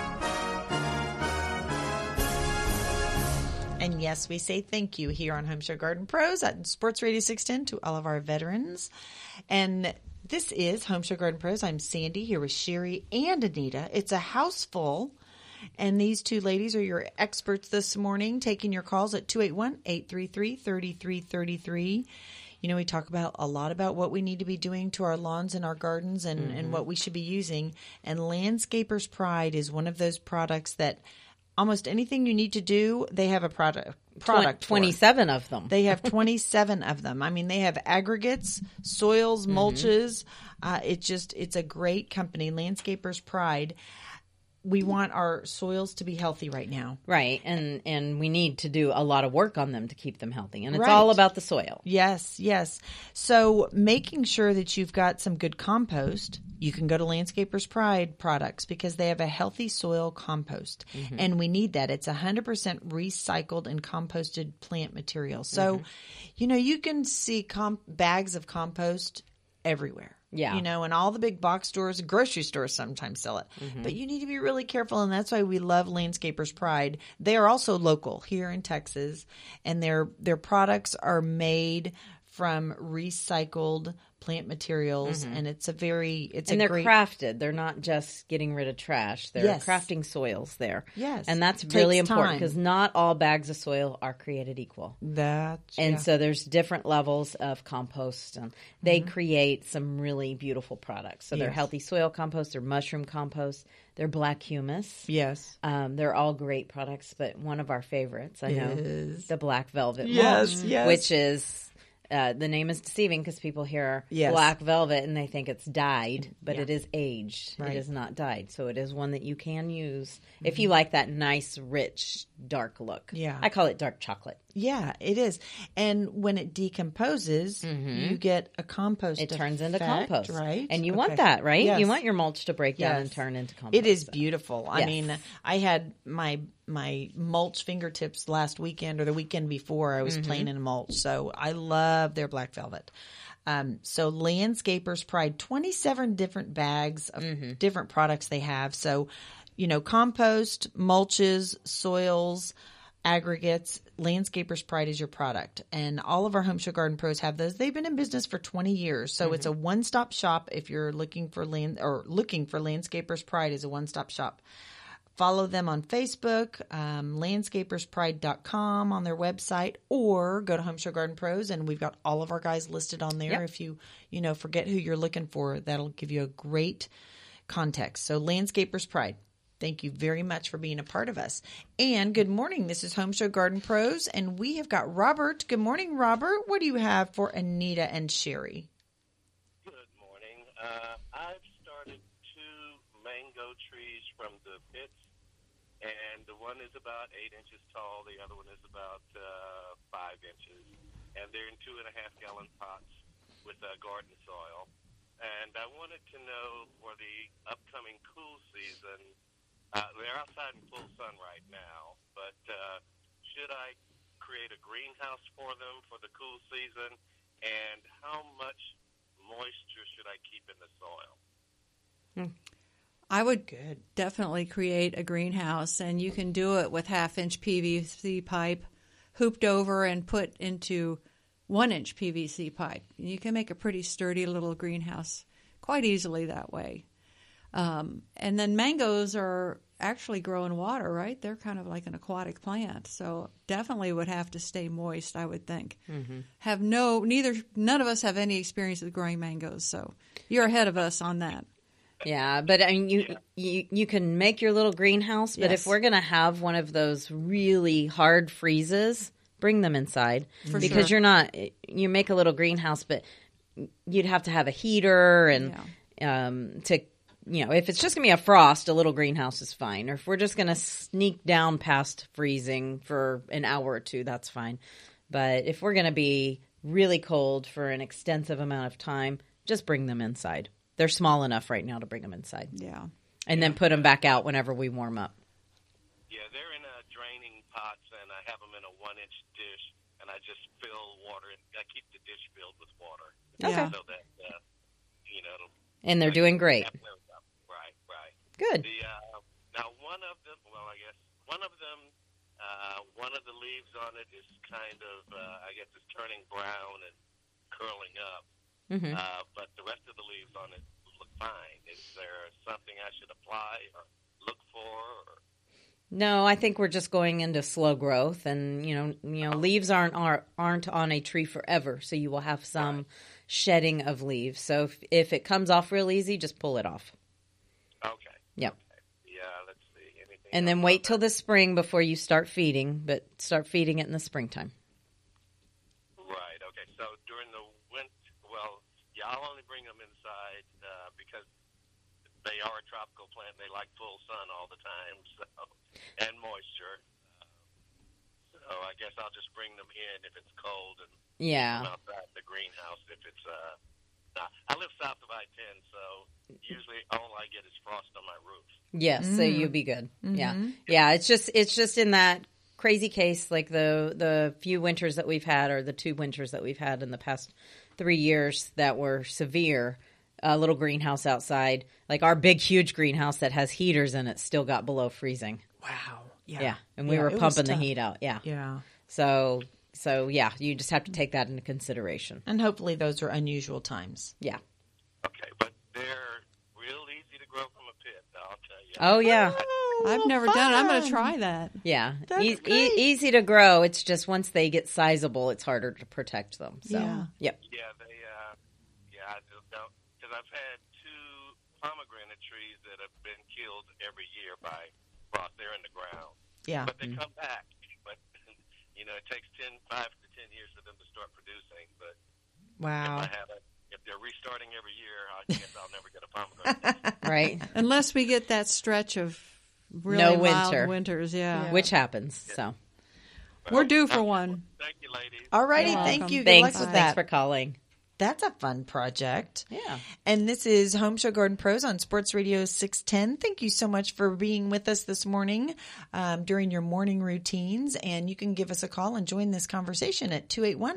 [SPEAKER 2] And yes, we say thank you here on Home Show Garden Pros at Sports Radio 610 to all of our veterans. And this is Home Show Garden Pros. I'm Sandy here with Sherry and Anita. It's a house full. And these two ladies are your experts this morning, taking your calls at 281-833-3333. You know, we talk about a lot about what we need to be doing to our lawns and our gardens and what we should be using. And Landscaper's Pride is one of those products that almost anything you need to do, they have a product
[SPEAKER 3] 27 of them.
[SPEAKER 2] They have 27 of them. I mean, they have aggregates, soils, mulches. It's a great company, Landscaper's Pride. We want our soils to be healthy right now.
[SPEAKER 3] Right. And we need to do a lot of work on them to keep them healthy. And it's
[SPEAKER 2] Right.
[SPEAKER 3] all about the soil.
[SPEAKER 2] Yes, yes. So making sure that you've got some good compost, you can go to Landscaper's Pride products because they have a healthy soil compost. And we need that. It's 100% recycled and composted plant material. So, you know, you can see bags of compost everywhere.
[SPEAKER 3] Yeah.
[SPEAKER 2] You know, and all the big box stores, grocery stores sometimes sell it. But you need to be really careful, and that's why we love Landscaper's Pride. They are also local here in Texas, and their products are made from recycled plant materials, and they're
[SPEAKER 3] great. Crafted. They're not just getting rid of trash. They're crafting soils there.
[SPEAKER 2] Yes.
[SPEAKER 3] And that's
[SPEAKER 2] Takes
[SPEAKER 3] really important
[SPEAKER 2] time.
[SPEAKER 3] because not all bags of soil are created equal. So there's different levels of compost, and they create some really beautiful products. So they're healthy soil compost, they're mushroom compost, they're black humus.
[SPEAKER 2] Yes.
[SPEAKER 3] They're all great products, but one of our favorites, I know,
[SPEAKER 2] is
[SPEAKER 3] the black velvet
[SPEAKER 2] Yes,
[SPEAKER 3] mulch,
[SPEAKER 2] yes.
[SPEAKER 3] which is the name is deceiving because people hear black velvet and they think it's dyed, but it is aged.
[SPEAKER 2] Right.
[SPEAKER 3] It is not dyed. So it is one that you can use if you like that nice, rich, dark look.
[SPEAKER 2] Yeah.
[SPEAKER 3] I call it dark chocolate.
[SPEAKER 2] Yeah, it is. And when it decomposes, you get a compost.
[SPEAKER 3] It turns into
[SPEAKER 2] effect,
[SPEAKER 3] compost.
[SPEAKER 2] right?
[SPEAKER 3] And you
[SPEAKER 2] Okay.
[SPEAKER 3] want that, right?
[SPEAKER 2] Yes.
[SPEAKER 3] You want your mulch to break down
[SPEAKER 2] Yes.
[SPEAKER 3] and turn into compost.
[SPEAKER 2] It is beautiful. I
[SPEAKER 3] Yes.
[SPEAKER 2] mean, I had my mulch fingertips last weekend or the weekend before I was playing in mulch. So I love their black velvet. So Landscaper's Pride, 27 different bags of different products they have. So, you know, compost, mulches, soils, aggregates, Landscaper's Pride is your product. And all of our Home Show Garden Pros have those. They've been in business for 20 years. So it's a one-stop shop if you're looking for Landscaper's Pride is a one-stop shop. Follow them on Facebook, landscaperspride.com on their website, or go to Home Show Garden Pros, and we've got all of our guys listed on there. Yep. If you forget who you're looking for, that'll give you a great context. So Landscaper's Pride. Thank you very much for being a part of us. And good morning. This is Home Show Garden Pros, and we have got Robert. Good morning, Robert. What do you have for Anita and Sherry?
[SPEAKER 5] Good morning. I've started 2 mango trees from the pits, and the one is about 8 inches tall. The other one is about 5 inches, and they're in 2.5-gallon pots with garden soil. And I wanted to know for the upcoming cool season. They're outside in full sun right now, but should I create a greenhouse for them for the cool season, and how much moisture should I keep in the soil?
[SPEAKER 4] I would definitely create a greenhouse, and you can do it with 1/2-inch PVC pipe hooped over and put into 1-inch PVC pipe. You can make a pretty sturdy little greenhouse quite easily that way. And then mangoes are actually grow in water, right? They're kind of like an aquatic plant, so definitely would have to stay moist, I would think. None of us have any experience with growing mangoes, so you're ahead of us on that.
[SPEAKER 3] Yeah, but I mean, you can make your little greenhouse, but if we're going to have one of those really hard freezes, bring them inside. Because you make a little greenhouse, but you'd have to have a heater and if it's just going to be a frost, a little greenhouse is fine. Or if we're just going to sneak down past freezing for an hour or two, that's fine. But if we're going to be really cold for an extensive amount of time, just bring them inside. They're small enough right now to bring them inside.
[SPEAKER 4] Yeah.
[SPEAKER 3] And then put them back out whenever we warm up.
[SPEAKER 5] Yeah, they're in draining pots, and I have them in a 1-inch dish, and I just fill water. I keep the dish filled with water.
[SPEAKER 3] Okay.
[SPEAKER 5] So that,
[SPEAKER 3] and they're doing great.
[SPEAKER 5] Right.
[SPEAKER 3] Good.
[SPEAKER 5] Now, one of them, one of the leaves on it is kind of, it's turning brown and curling up. But the rest of the leaves on it look fine. Is there something I should apply or look for?
[SPEAKER 3] No, I think we're just going into slow growth, and leaves aren't on a tree forever, so you will have some shedding of leaves. So if it comes off real easy, just pull it off.
[SPEAKER 5] Okay.
[SPEAKER 3] Yep.
[SPEAKER 5] Okay. Yeah. Let's see. Anything
[SPEAKER 3] and then wait till the spring before you start feeding, but start feeding it in the springtime.
[SPEAKER 5] Right. Okay. So during the winter, I'll only bring them inside because they are a tropical plant. They like full sun all the time, and moisture. So I guess I'll just bring them in if it's cold, and outside the greenhouse if it's I live south of I-10, so usually all I get is frost on my roof.
[SPEAKER 3] Yes, so you'll be good. Yeah. It's just in that crazy case, like the few winters that we've had, or the 2 winters that we've had in the past 3 years that were severe. A little greenhouse outside, like our big, huge greenhouse that has heaters in it, still got below freezing.
[SPEAKER 2] Wow.
[SPEAKER 3] Yeah. And we were pumping the heat out. Yeah.
[SPEAKER 2] Yeah.
[SPEAKER 3] So you just have to take that into consideration.
[SPEAKER 2] And hopefully those are unusual times.
[SPEAKER 3] Yeah.
[SPEAKER 5] Okay, but they're real easy to grow from a pit, I'll tell you.
[SPEAKER 3] Oh, yeah.
[SPEAKER 4] I've never done it. I'm going to try that.
[SPEAKER 3] Yeah. Easy to grow. It's just once they get sizable, it's harder to protect them. So,
[SPEAKER 2] Yep.
[SPEAKER 5] Yeah, I just don't, because I've had 2 pomegranate trees that have been killed every year by frost. They're in the ground.
[SPEAKER 2] Yeah.
[SPEAKER 5] But they come back. But, it takes 5 to 10 years for them to start producing. But
[SPEAKER 2] wow.
[SPEAKER 5] If they're restarting every year, I guess I'll never get a pomegranate.
[SPEAKER 3] Right.
[SPEAKER 4] Unless we get that stretch of really mild winters,
[SPEAKER 3] which happens. So
[SPEAKER 4] we're due for one.
[SPEAKER 5] Thank you, ladies.
[SPEAKER 2] All righty, thank you. Good luck with that.
[SPEAKER 3] Thanks for calling.
[SPEAKER 2] That's a fun project.
[SPEAKER 3] Yeah.
[SPEAKER 2] And this is Home Show Garden Pros on Sports Radio 610. Thank you so much for being with us this morning during your morning routines. And you can give us a call and join this conversation at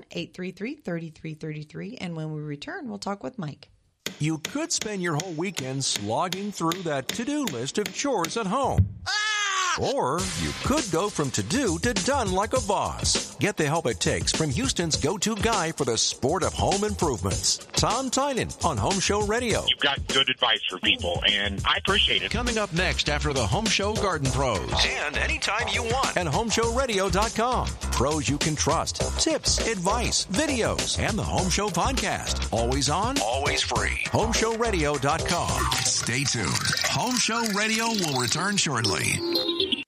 [SPEAKER 2] 281-833-3333. And when we return, we'll talk with Mike.
[SPEAKER 1] You could spend your whole weekend slogging through that to-do list of chores at home. Or you could go from to-do to done like a boss. Get the help it takes from Houston's go-to guy for the sport of home improvements, Tom Tynan on Home Show Radio.
[SPEAKER 6] You've got good advice for people, and I appreciate it.
[SPEAKER 1] Coming up next after the Home Show Garden Pros. And anytime you want at HomeShowRadio.com. Pros you can trust, tips, advice, videos, and the Home Show podcast. Always on, always free. HomeShowRadio.com. Stay tuned. Home Show Radio will return shortly.